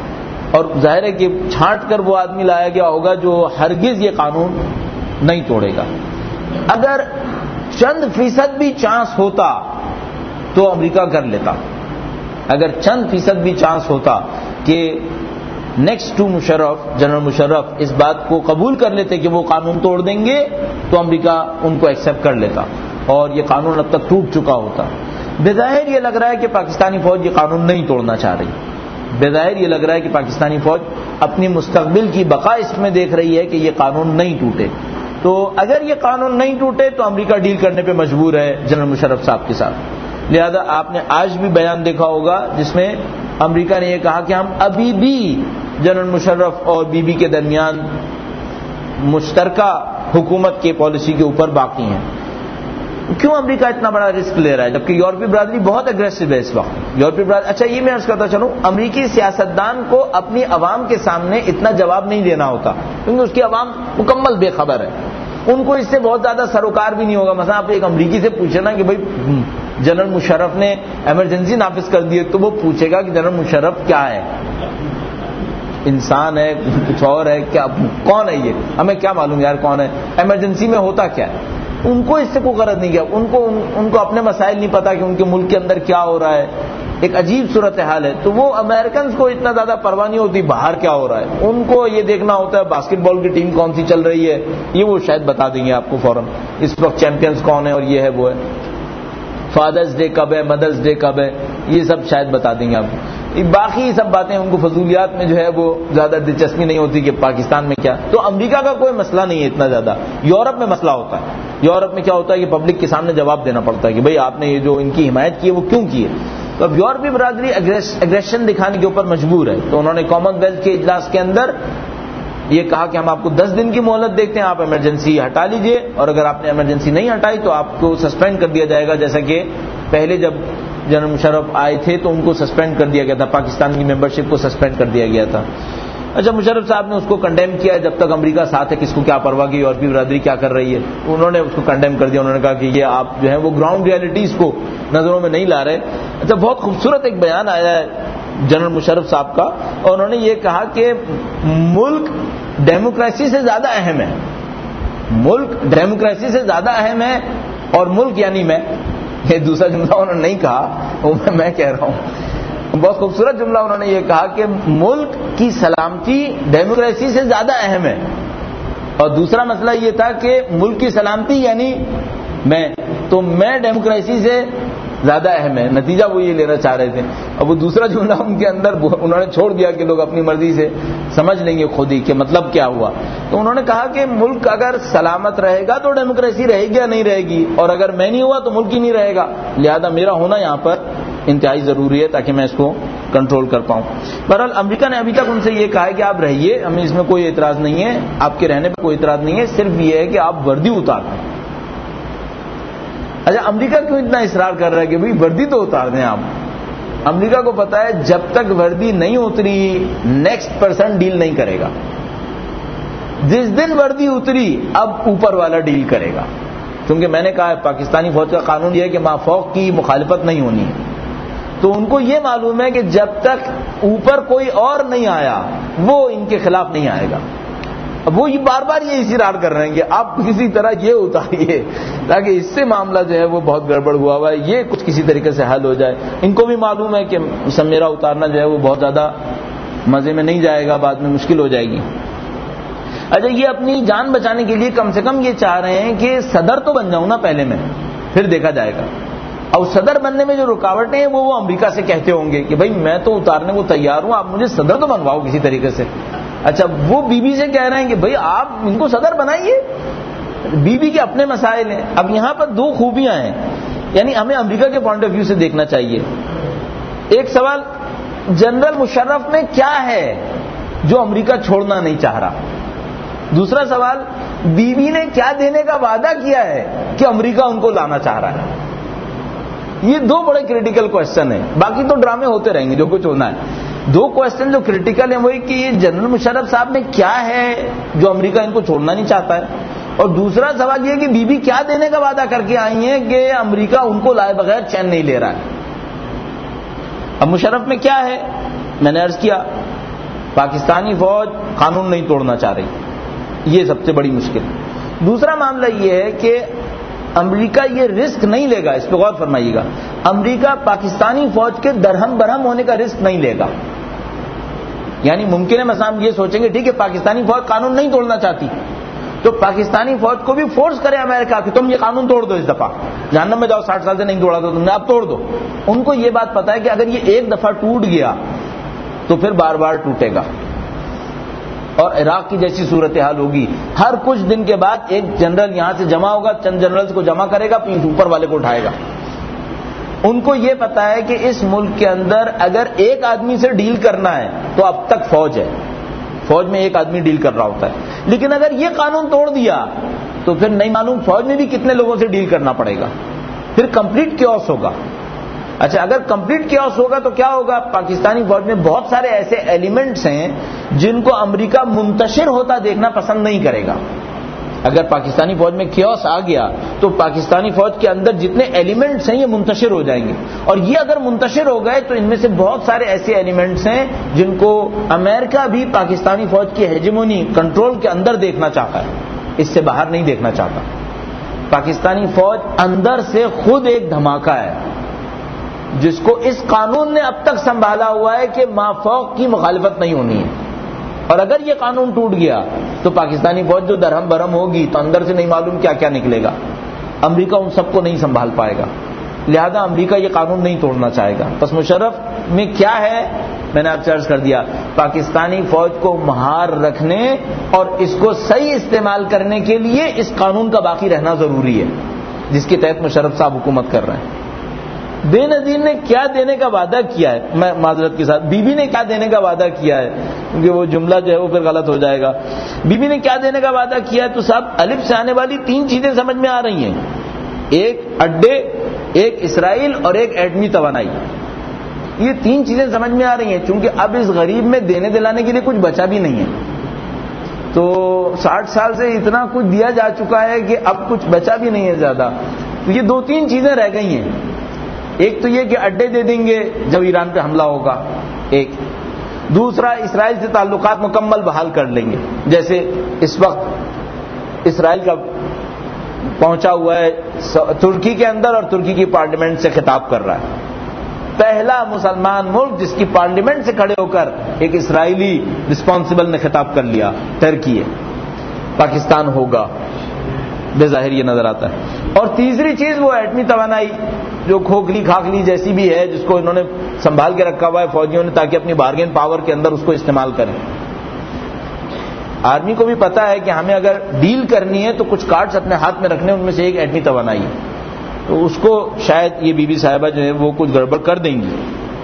اور ظاہر ہے کہ چھانٹ کر وہ آدمی لایا گیا ہوگا جو ہرگز یہ قانون نہیں توڑے گا. اگر چند فیصد بھی چانس ہوتا تو امریکہ کر لیتا. اگر چند فیصد بھی چانس ہوتا کہ next to Musharraf general Musharraf اس بات کو قبول کر لیتے کہ وہ قانون توڑ دیں گے تو امریکہ ان کو ایکسیپٹ کر لیتا اور یہ قانون اب تک ٹوٹ چکا ہوتا. بظاہر یہ لگ رہا ہے کہ پاکستانی فوج یہ قانون نہیں توڑنا چاہ رہی. بظاہر یہ لگ رہا ہے کہ پاکستانی فوج اپنی مستقبل کی بقا اس میں دیکھ رہی ہے کہ یہ قانون نہیں ٹوٹے. تو اگر یہ قانون نہیں ٹوٹے تو امریکہ ڈیل کرنے پہ مجبور ہے جنرل مشرف صاحب کے ساتھ. لہذا آپ نے آج بھی بیان دیکھا ہوگا جس میں امریکہ نے یہ کہا کہ ہم ابھی بھی جنرل مشرف اور بی بی کے درمیان مشترکہ حکومت کے پالیسی کے اوپر باقی ہیں. کیوں امریکہ اتنا بڑا رسک لے رہا ہے جبکہ یورپی برادری بہت اگریسو ہے اس وقت؟ یورپی برادری اچھا یہ میں عرض کرتا چلوں امریکی سیاستدان کو اپنی عوام کے سامنے اتنا جواب نہیں دینا ہوتا کیونکہ اس کی عوام مکمل بے خبر ہے. ان کو اس سے بہت زیادہ سروکار بھی نہیں ہوگا. مثلا آپ ایک امریکی سے پوچھیں نا کہ بھائی جنرل مشرف نے ایمرجنسی نافذ کر دی تو وہ پوچھے گا کہ جنرل مشرف کیا ہے؟ انسان ہے کچھ اور ہے کیا؟ کون ہے یہ؟ ہمیں کیا معلوم یار کون ہے؟ ایمرجنسی میں ہوتا کیا ہے؟ ان کو اس سے کوئی غرض نہیں کیا. ان کو ان, ان کو اپنے مسائل نہیں پتا کہ ان کے ملک کے اندر کیا ہو رہا ہے. ایک عجیب صورتحال ہے. تو وہ امریکنز کو اتنا زیادہ پرواہ نہیں ہوتی باہر کیا ہو رہا ہے. ان کو یہ دیکھنا ہوتا ہے باسکٹ بال کی ٹیم کون سی چل رہی ہے. یہ وہ شاید بتا دیں گے آپ کو فوراً اس وقت چیمپئنز کون ہے اور یہ ہے وہ ہے. فادرز ڈے کب ہے, مدرز ڈے کب ہے, یہ سب شاید بتا دیں گے آپ کو. باقی سب باتیں ان کو فضولیات میں جو ہے وہ زیادہ دلچسپی نہیں ہوتی کہ پاکستان میں کیا. تو امریکہ کا کوئی مسئلہ نہیں ہے اتنا زیادہ. یورپ میں مسئلہ ہوتا ہے. یورپ میں کیا ہوتا ہے کہ پبلک کے سامنے جواب دینا پڑتا ہے کہ بھئی آپ نے یہ جو ان کی حمایت کی ہے وہ کیوں کی ہے. تو اب یورپی برادری اگریشن دکھانے کے اوپر مجبور ہے. تو انہوں نے کامن ویلتھ کے اجلاس کے اندر یہ کہا کہ ہم آپ کو دس دن کی مہلت دیکھتے ہیں, آپ ایمرجنسی ہٹا لیجئے اور اگر آپ نے ایمرجنسی نہیں ہٹائی تو آپ کو سسپینڈ کر دیا جائے گا. جیسا کہ پہلے جب جنرل مشرف آئے تھے تو ان کو سسپینڈ کر دیا گیا تھا, پاکستان کی ممبرشپ کو سسپینڈ کر دیا گیا تھا. اچھا مشرف صاحب نے اس کو کنڈیم کیا, جب تک امریکہ ساتھ ہے کس کو کیا پرواہ کی یورپی برادری کیا کر رہی ہے. انہوں نے اس کو کنڈیم کر دیا. انہوں نے کہا کہ یہ آپ جو ہے وہ گراؤنڈ ریالٹیز کو نظروں میں نہیں لا رہے. اچھا بہت خوبصورت ایک بیان آیا ہے جنرل مشرف صاحب کا, اور انہوں نے یہ کہا کہ ملک ڈیموکریسی سے زیادہ اہم ہے. ملک ڈیموکریسی سے زیادہ اہم ہے اور ملک یعنی میں. یہ دوسرا جملہ انہوں نے نہیں کہا, وہ میں کہہ رہا ہوں. بہت خوبصورت جملہ انہوں نے یہ کہا کہ ملک کی سلامتی ڈیموکریسی سے زیادہ اہم ہے. اور دوسرا مسئلہ یہ تھا کہ ملک کی سلامتی یعنی میں, تو میں ڈیموکریسی سے زیادہ اہم ہے. نتیجہ وہ یہ لینا چاہ رہے تھے. اب وہ دوسرا جملہ ان کے اندر انہوں نے چھوڑ دیا کہ لوگ اپنی مرضی سے سمجھ لیں گے خود ہی کہ مطلب کیا ہوا. تو انہوں نے کہا کہ ملک اگر سلامت رہے گا تو ڈیموکریسی رہے گی یا نہیں رہے گی, اور اگر میں نہیں ہوا تو ملک ہی نہیں رہے گا. لہذا میرا ہونا یہاں پر انتہائی ضروری ہے تاکہ میں اس کو کنٹرول کر پاؤں. بہرحال امریکہ نے ابھی تک ان سے یہ کہا ہے کہ آپ رہیے, ہمیں اس میں کوئی اعتراض نہیں ہے, آپ کے رہنے پہ کوئی اعتراض نہیں ہے, صرف یہ ہے کہ آپ وردی اتار دیں. اچھا امریکہ کیوں اتنا اصرار کر رہا ہے کہ بھئی وردی تو اتار دیں آپ؟ امریکہ کو پتا ہے جب تک وردی نہیں اتری نیکسٹ پرسن ڈیل نہیں کرے گا. جس دن وردی اتری اب اوپر والا ڈیل کرے گا. کیونکہ میں نے کہا ہے پاکستانی فوج کا قانون یہ ہے کہ مافوق کی مخالفت نہیں ہونی ہے. تو ان کو یہ معلوم ہے کہ جب تک اوپر کوئی اور نہیں آیا وہ ان کے خلاف نہیں آئے گا. اب وہ یہ بار بار یہ اصرار کر رہے ہیں کہ آپ کسی طرح یہ اتاریے تاکہ اس سے معاملہ جو ہے وہ بہت گڑبڑ ہوا ہوا ہے, یہ کچھ کسی طریقے سے حل ہو جائے. ان کو بھی معلوم ہے کہ میرا اتارنا جو ہے وہ بہت زیادہ مزے میں نہیں جائے گا, بعد میں مشکل ہو جائے گی. اچھا یہ اپنی جان بچانے کے لیے کم سے کم یہ چاہ رہے ہیں کہ صدر تو بن جاؤں نا پہلے میں, پھر دیکھا جائے گا. اور صدر بننے میں جو رکاوٹیں ہیں وہ وہ امریکہ سے کہتے ہوں گے کہ بھائی میں تو اتارنے کو تیار ہوں, آپ مجھے صدر تو بنواؤ کسی طریقے سے. اچھا وہ بی بی سے کہہ رہے ہیں کہ بھئی آپ ان کو صدر بنائیے. بی بی کے اپنے مسائل ہیں. اب یہاں پر دو خوبیاں ہیں, یعنی ہمیں امریکہ کے پوائنٹ آف ویو سے دیکھنا چاہیے. ایک سوال جنرل مشرف میں کیا ہے جو امریکہ چھوڑنا نہیں چاہ رہا. دوسرا سوال بی بی نے کیا دینے کا وعدہ کیا ہے کہ امریکہ ان کو لانا چاہ رہا ہے. یہ دو بڑے کریٹیکل کوشچن ہیں. باقی تو ڈرامے ہوتے رہیں گے جو کچھ ہونا ہے. دو کوشچن جو کریٹیکل ہیں وہی کہ یہ جنرل مشرف صاحب میں کیا ہے جو امریکہ ان کو چھوڑنا نہیں چاہتا ہے, اور دوسرا سوال یہ کہ بی بی کیا دینے کا وعدہ کر کے آئی ہیں کہ امریکہ ان کو لائے بغیر چین نہیں لے رہا ہے. اب مشرف میں کیا ہے میں نے عرض کیا پاکستانی فوج قانون نہیں توڑنا چاہ رہی، یہ سب سے بڑی مشکل. دوسرا معاملہ یہ ہے کہ امریکہ یہ رسک نہیں لے گا، اس پہ غور فرمائیے گا، امریکہ پاکستانی فوج کے درہم برہم ہونے کا رسک نہیں لے گا. یعنی ممکن ہے مثلا ہم یہ سوچیں گے ٹھیک ہے پاکستانی فوج قانون نہیں توڑنا چاہتی تو پاکستانی فوج کو بھی فورس کرے امریکہ کہ تم یہ قانون توڑ دو، اس دفعہ جہنم میں جاؤ، ساٹھ سال سے نہیں توڑا تو تم نے، اب توڑ دو. ان کو یہ بات پتا ہے کہ اگر یہ ایک دفعہ ٹوٹ گیا تو پھر بار بار ٹوٹے گا، اور عراق کی جیسی صورتحال ہوگی. ہر کچھ دن کے بعد ایک جنرل یہاں سے جمع ہوگا، چند جنرلز کو جمع کرے گا، پھر اوپر والے کو اٹھائے گا. ان کو یہ پتا ہے کہ اس ملک کے اندر اگر ایک آدمی سے ڈیل کرنا ہے تو اب تک فوج ہے، فوج میں ایک آدمی ڈیل کر رہا ہوتا ہے، لیکن اگر یہ قانون توڑ دیا تو پھر نہیں معلوم فوج میں بھی کتنے لوگوں سے ڈیل کرنا پڑے گا، پھر کمپلیٹ کیوس ہوگا. اچھا اگر کمپلیٹ کیوس ہوگا تو کیا ہوگا؟ پاکستانی فوج میں بہت سارے ایسے ایلیمنٹس ہیں جن کو امریکہ منتشر ہوتا دیکھنا پسند نہیں کرے گا. اگر پاکستانی فوج میں کیوس آ گیا تو پاکستانی فوج کے اندر جتنے ایلیمنٹس ہیں یہ منتشر ہو جائیں گے، اور یہ اگر منتشر ہو گئے تو ان میں سے بہت سارے ایسے ایلیمنٹس ہیں جن کو امریکہ بھی پاکستانی فوج کی ہیجمونی کنٹرول کے اندر دیکھنا چاہتا ہے، اس سے باہر نہیں دیکھنا چاہتا. پاکستانی فوج اندر سے خود ایک دھماکہ ہے جس کو اس قانون نے اب تک سنبھالا ہوا ہے کہ مافوق کی مخالفت نہیں ہونی ہے، اور اگر یہ قانون ٹوٹ گیا تو پاکستانی فوج جو درہم برہم ہوگی تو اندر سے نہیں معلوم کیا کیا نکلے گا. امریکہ ان سب کو نہیں سنبھال پائے گا، لہذا امریکہ یہ قانون نہیں توڑنا چاہے گا. پس مشرف میں کیا ہے، میں نے آپ سے عرض کر دیا، پاکستانی فوج کو مہار رکھنے اور اس کو صحیح استعمال کرنے کے لیے اس قانون کا باقی رہنا ضروری ہے جس کے تحت مشرف صاحب حکومت کر رہے ہیں. بے نظیر نے کیا دینے کا وعدہ کیا ہے، میں معذرت کے ساتھ بی بی نے کیا دینے کا وعدہ کیا ہے کیونکہ وہ جملہ جو ہے وہ پھر غلط ہو جائے گا. بی بی نے کیا دینے کا وعدہ کیا ہے تو صاحب الف سے آنے والی تین چیزیں سمجھ میں آ رہی ہیں، ایک اڈے، ایک اسرائیل اور ایک ایٹمی توانائی. یہ تین چیزیں سمجھ میں آ رہی ہیں چونکہ اب اس غریب میں دینے دلانے کے لیے کچھ بچا بھی نہیں ہے. تو ساٹھ سال سے اتنا کچھ دیا جا چکا ہے کہ اب کچھ بچا بھی نہیں ہے زیادہ. تو یہ دو تین چیزیں رہ گئی ہیں، ایک تو یہ کہ اڈے دے دیں گے جب ایران پہ حملہ ہوگا، ایک دوسرا اسرائیل سے تعلقات مکمل بحال کر لیں گے. جیسے اس وقت اسرائیل کا پہنچا ہوا ہے ترکی کے اندر اور ترکی کی پارلیمنٹ سے خطاب کر رہا ہے. پہلا مسلمان ملک جس کی پارلیمنٹ سے کھڑے ہو کر ایک اسرائیلی رسپانسبل نے خطاب کر لیا ٹرکی ہے. پاکستان ہوگا بظاہر یہ نظر آتا ہے. اور تیسری چیز وہ ایٹمی توانائی جو کھوکھلی کھاکھلی جیسی بھی ہے جس کو انہوں نے سنبھال کے رکھا ہوا ہے فوجیوں نے تاکہ اپنی بارگین پاور کے اندر اس کو استعمال کریں. آرمی کو بھی پتا ہے کہ ہمیں اگر ڈیل کرنی ہے تو کچھ کارڈز اپنے ہاتھ میں رکھنے، ان میں سے ایک ایٹمی توانائی ہے، تو اس کو شاید یہ بی بی صاحبہ جو ہے وہ کچھ گڑبڑ کر دیں گی.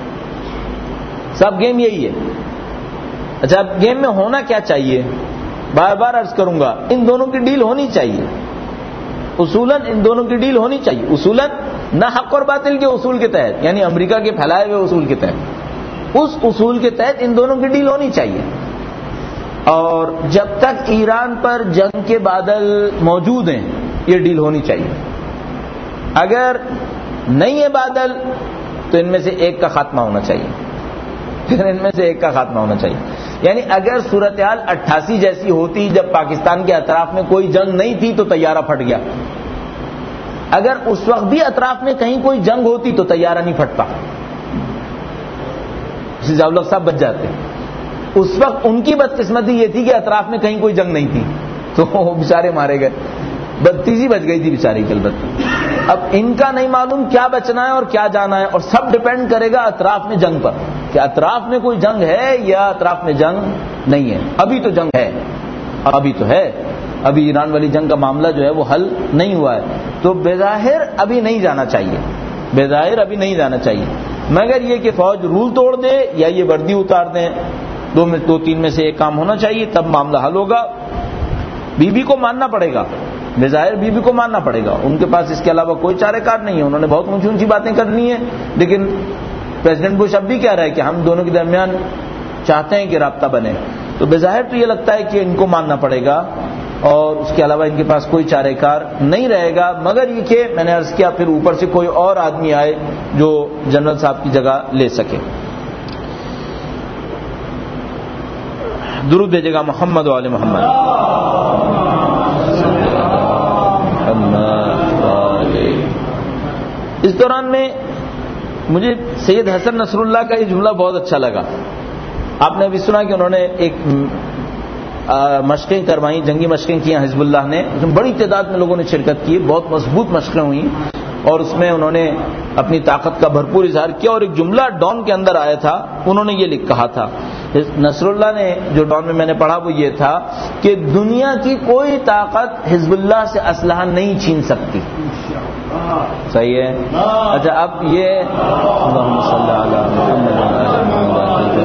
سب گیم یہی ہے. اچھا اب گیم میں ہونا کیا چاہیے؟ بار بار عرض کروں گا ان دونوں کی ڈیل ہونی چاہیے، اصولاً ان دونوں کی ڈیل ہونی چاہیے، اصولاً نہ حق اور باطل کے اصول کے تحت، یعنی امریکہ کے پھیلائے ہوئے اصول کے تحت، اس اصول کے تحت ان دونوں کی ڈیل ہونی چاہیے. اور جب تک ایران پر جنگ کے بادل موجود ہیں یہ ڈیل ہونی چاہیے. اگر نہیں ہے بادل تو ان میں سے ایک کا خاتمہ ہونا چاہیے، پھر ان میں سے ایک کا خاتمہ ہونا چاہیے. یعنی اگر صورتحال اٹھاسی جیسی ہوتی جب پاکستان کے اطراف میں کوئی جنگ نہیں تھی تو طیارہ پھٹ گیا، اگر اس وقت بھی اطراف میں کہیں کوئی جنگ ہوتی تو طیارہ نہیں پھٹتا، ضیاء الحق صاحب بچ جاتے. اس وقت ان کی بدقسمتی یہ تھی کہ اطراف میں کہیں کوئی جنگ نہیں تھی تو وہ بیچارے مارے گئے، بدتیزی بچ گئی تھی بیچاری کی. البتہ اب ان کا نہیں معلوم کیا بچنا ہے اور کیا جانا ہے، اور سب ڈپینڈ کرے گا اطراف میں جنگ پر کہ اطراف میں کوئی جنگ ہے یا اطراف میں جنگ نہیں ہے. ابھی تو جنگ ہے، ابھی تو ہے، ابھی ایران والی جنگ کا معاملہ جو ہے وہ حل نہیں ہوا ہے، تو بظاہر ابھی نہیں جانا چاہیے، بظاہر ابھی نہیں جانا چاہیے. مگر یہ کہ فوج رول توڑ دے یا یہ وردی اتار دیں، دو میں دو تین میں سے ایک کام ہونا چاہیے، تب معاملہ حل ہوگا. بی بی کو ماننا پڑے گا، بظاہر بی بی کو ماننا پڑے گا، ان کے پاس اس کے علاوہ کوئی چارہ کار نہیں ہے. انہوں نے بہت اونچی اونچی باتیں کرنی ہیں، لیکن پریزیڈنٹ بش اب بھی کہہ رہا ہے کہ ہم دونوں کے درمیان چاہتے ہیں کہ رابطہ بنے، تو بظاہر تو یہ لگتا ہے کہ ان کو ماننا پڑے گا اور اس کے علاوہ ان کے پاس کوئی چارہ کار نہیں رہے گا، مگر یہ کہ میں نے عرض کیا پھر اوپر سے کوئی اور آدمی آئے جو جنرل صاحب کی جگہ لے سکے. درود بھیجے گا محمد وعلی محمد. اس دوران میں مجھے سید حسن نصر اللہ کا یہ جملہ بہت اچھا لگا. آپ نے ابھی سنا کہ انہوں نے ایک مشقیں کروائیں، جنگی مشقیں کی حزب اللہ نے، بڑی تعداد میں لوگوں نے شرکت کی، بہت مضبوط مشقیں ہوئیں اور اس میں انہوں نے اپنی طاقت کا بھرپور اظہار کیا. اور ایک جملہ ڈان کے اندر آیا تھا، انہوں نے یہ لکھ کہا تھا نصر اللہ نے، جو ڈان میں میں نے پڑھا وہ یہ تھا کہ دنیا کی کوئی طاقت حزب اللہ سے اسلحہ نہیں چھین سکتی. صحیح ہے. اچھا اب یہ اللہم صلی علی محمد،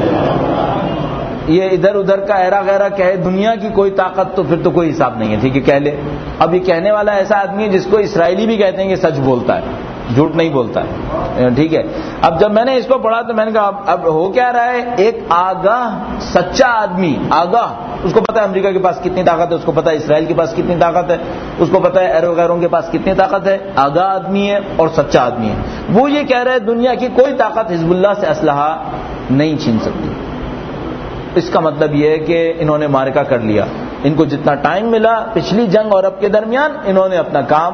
یہ ادھر ادھر کا ایرا غیرہ کہے دنیا کی کوئی طاقت، تو پھر تو کوئی حساب نہیں ہے. ٹھیک ہے کہہ لے. اب یہ کہنے والا ایسا آدمی ہے جس کو اسرائیلی بھی کہتے ہیں کہ سچ بولتا ہے، جھوٹ نہیں بولتا ہے. ٹھیک ہے. اب جب میں نے اس کو پڑھا تو میں نے کہا اب, اب ہو کیا رہا ہے، ایک آگاہ سچا آدمی، آگاہ، اس کو پتا ہے امریکہ کے پاس کتنی طاقت ہے، اس کو پتا ہے اسرائیل کے پاس کتنی طاقت ہے، اس کو پتا ہے ایرو غیروں کے پاس کتنی طاقت ہے. آگاہ آدمی ہے اور سچا آدمی ہے. وہ یہ کہہ رہے ہیں دنیا کی کوئی طاقت حزب اللہ سے اسلحہ نہیں چھین سکتی. اس کا مطلب یہ ہے کہ انہوں نے معرکہ کر لیا. ان کو جتنا ٹائم ملا پچھلی جنگ اور اب کے درمیان انہوں نے اپنا کام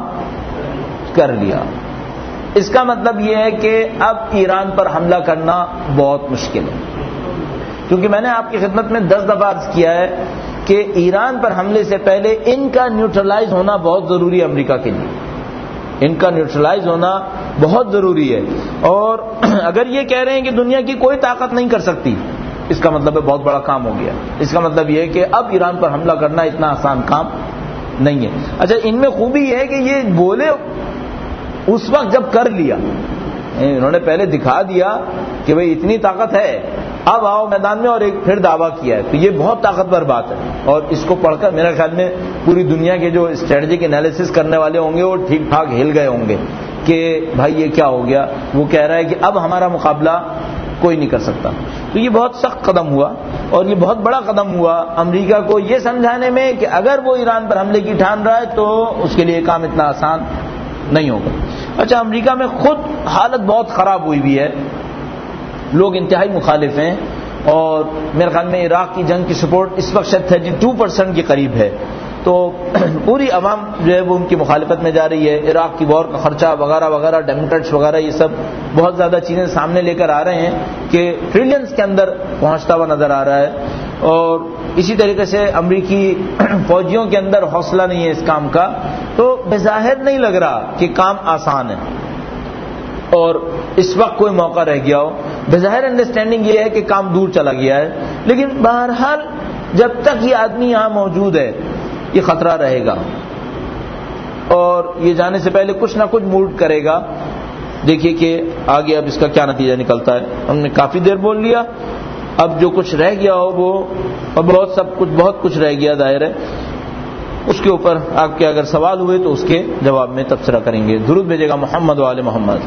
کر لیا. اس کا مطلب یہ ہے کہ اب ایران پر حملہ کرنا بہت مشکل ہے، کیونکہ میں نے آپ کی خدمت میں دس دفعہ عرض کیا ہے کہ ایران پر حملے سے پہلے ان کا نیوٹرلائز ہونا بہت ضروری ہے امریکہ کے لیے. ان کا نیوٹرلائز ہونا بہت ضروری ہے. اور اگر یہ کہہ رہے ہیں کہ دنیا کی کوئی طاقت نہیں کر سکتی، اس کا مطلب ہے بہت بڑا کام ہو گیا. اس کا مطلب یہ ہے کہ اب ایران پر حملہ کرنا اتنا آسان کام نہیں ہے. اچھا ان میں خوبی یہ ہے کہ یہ بولے اس وقت جب کر لیا، انہوں نے پہلے دکھا دیا کہ بھئی اتنی طاقت ہے، اب آؤ میدان میں، اور ایک پھر دعویٰ کیا ہے. تو یہ بہت طاقتور بات ہے. اور اس کو پڑھ کر میرے خیال میں پوری دنیا کے جو اسٹریٹجک انالیسس کرنے والے ہوں گے وہ ٹھیک ٹھاک ہل گئے ہوں گے کہ بھائی یہ کیا ہو گیا. وہ کہہ رہا ہے کہ اب ہمارا مقابلہ کوئی نہیں کر سکتا. تو یہ بہت سخت قدم ہوا اور یہ بہت بڑا قدم ہوا امریکہ کو یہ سمجھانے میں کہ اگر وہ ایران پر حملے کی ٹھان رہا ہے تو اس کے لیے کام اتنا آسان نہیں ہوگا. اچھا امریکہ میں خود حالت بہت خراب ہوئی بھی ہے، لوگ انتہائی مخالف ہیں، اور میرے خیال میں عراق کی جنگ کی سپورٹ اس وقت شاید تھرٹی ٹو پرسینٹ کے قریب ہے. تو پوری عوام جو ہے وہ ان کی مخالفت میں جا رہی ہے. عراق کی وار کا خرچہ وغیرہ وغیرہ، ڈیموکریٹس وغیرہ یہ سب بہت زیادہ چیزیں سامنے لے کر آ رہے ہیں کہ ٹریلینز کے اندر پہنچتا ہوا نظر آ رہا ہے. اور اسی طریقے سے امریکی فوجیوں کے اندر حوصلہ نہیں ہے اس کام کا. تو بظاہر نہیں لگ رہا کہ کام آسان ہے اور اس وقت کوئی موقع رہ گیا ہو. بظاہر انڈرسٹینڈنگ یہ ہے کہ کام دور چلا گیا ہے، لیکن بہرحال جب تک یہ آدمی یہاں موجود ہے یہ خطرہ رہے گا اور یہ جانے سے پہلے کچھ نہ کچھ موڈ کرے گا. دیکھیے کہ آگے اب اس کا کیا نتیجہ نکلتا ہے. ہم نے کافی دیر بول لیا، اب جو کچھ رہ گیا ہو وہ اور بہت سب کچھ بہت کچھ رہ گیا ظاہر ہے، اس کے اوپر آپ کے اگر سوال ہوئے تو اس کے جواب میں تبصرہ کریں گے. درود بھیجے گا محمد وعلی محمد.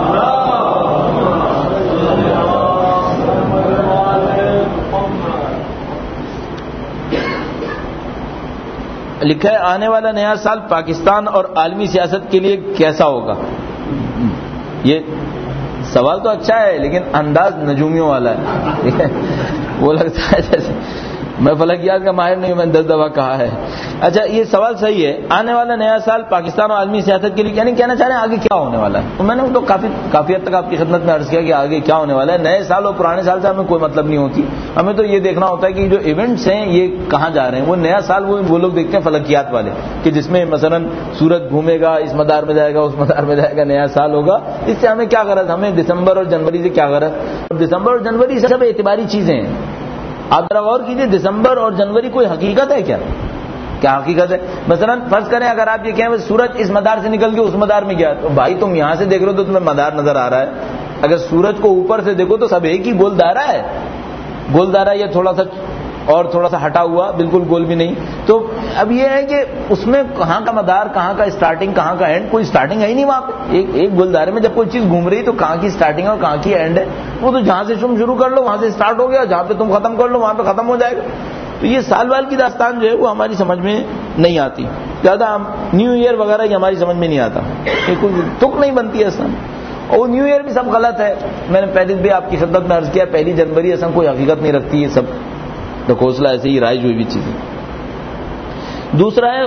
لکھا ہے آنے والا نیا سال پاکستان اور عالمی سیاست کے لیے کیسا ہوگا. یہ سوال تو اچھا ہے لیکن انداز نجومیوں والا ہے. وہ لگتا ہے جیسے میں فلکیات کا ماہر نہیں ہوں، میں نے دس دفعہ کہا ہے. اچھا یہ سوال صحیح ہے. آنے والا نیا سال پاکستان اور عالمی سیاست کے لیے یعنی کہنا چاہ رہے ہیں آگے کیا ہونے والا ہے. تو میں نے تو کافی کافی حد تک آپ کی خدمت میں عرض کیا کہ آگے کیا ہونے والا ہے. نئے سال اور پرانے سال سے ہمیں کوئی مطلب نہیں ہوتی. ہمیں تو یہ دیکھنا ہوتا ہے کہ جو ایونٹس ہیں یہ کہاں جا رہے ہیں. وہ نیا سال وہ وہ لوگ دیکھتے ہیں فلکیات والے کہ جس میں مثلا سورج گھومے گا، اس مدار میں جائے گا، اس مدار میں جائے گا، نیا سال ہوگا. اس سے ہمیں کیا غرض؟ ہمیں دسمبر اور جنوری سے کیا غرض؟ اور دسمبر اور جنوری سب اعتباری چیزیں ہیں. آپ ذرا غور کیجیے، دسمبر اور جنوری کوئی حقیقت ہے کیا؟ کیا حقیقت ہے؟ مثلا فرض کریں اگر آپ یہ کہیں سورج اس مدار سے نکل کے اس مدار میں گیا، تو بھائی تم یہاں سے دیکھ رہے ہو تو تمہیں مدار نظر آ رہا ہے. اگر سورج کو اوپر سے دیکھو تو سب ایک ہی گول دائرہ ہے. گول دائرہ یہ تھوڑا سا اور تھوڑا سا ہٹا ہوا، بالکل گول بھی نہیں. تو اب یہ ہے کہ اس میں کہاں کا مدار، کہاں کا اسٹارٹنگ، کہاں کا اینڈ، کوئی اسٹارٹنگ ہے ہی نہیں وہاں پہ. ایک ایک گول دائرے میں جب کوئی چیز گھوم رہی تو کہاں کی اسٹارٹنگ ہے اور کہاں کی اینڈ ہے؟ وہ تو جہاں سے تم شروع کر لو وہاں سے اسٹارٹ ہو گیا، جہاں پہ تم ختم کر لو وہاں پہ ختم ہو جائے گا. تو یہ سال وال کی داستان جو ہے وہ ہماری سمجھ میں نہیں آتی. زیادہ نیو ایئر وغیرہ یہ ہماری سمجھ میں نہیں آتا، یہ کوئی تک نہیں بنتی ہے اصل. اور نیو ایئر بھی سب غلط ہے. میں نے پہلے بھی آپ کی خدمت میں عرض کیا پہلی جنوری اصل کوئی حقیقت نہیں رکھتی. یہ سب ڈھکوسلا ایسے ہی رائج ہوئی بھی چیز ہے. دوسرا ہے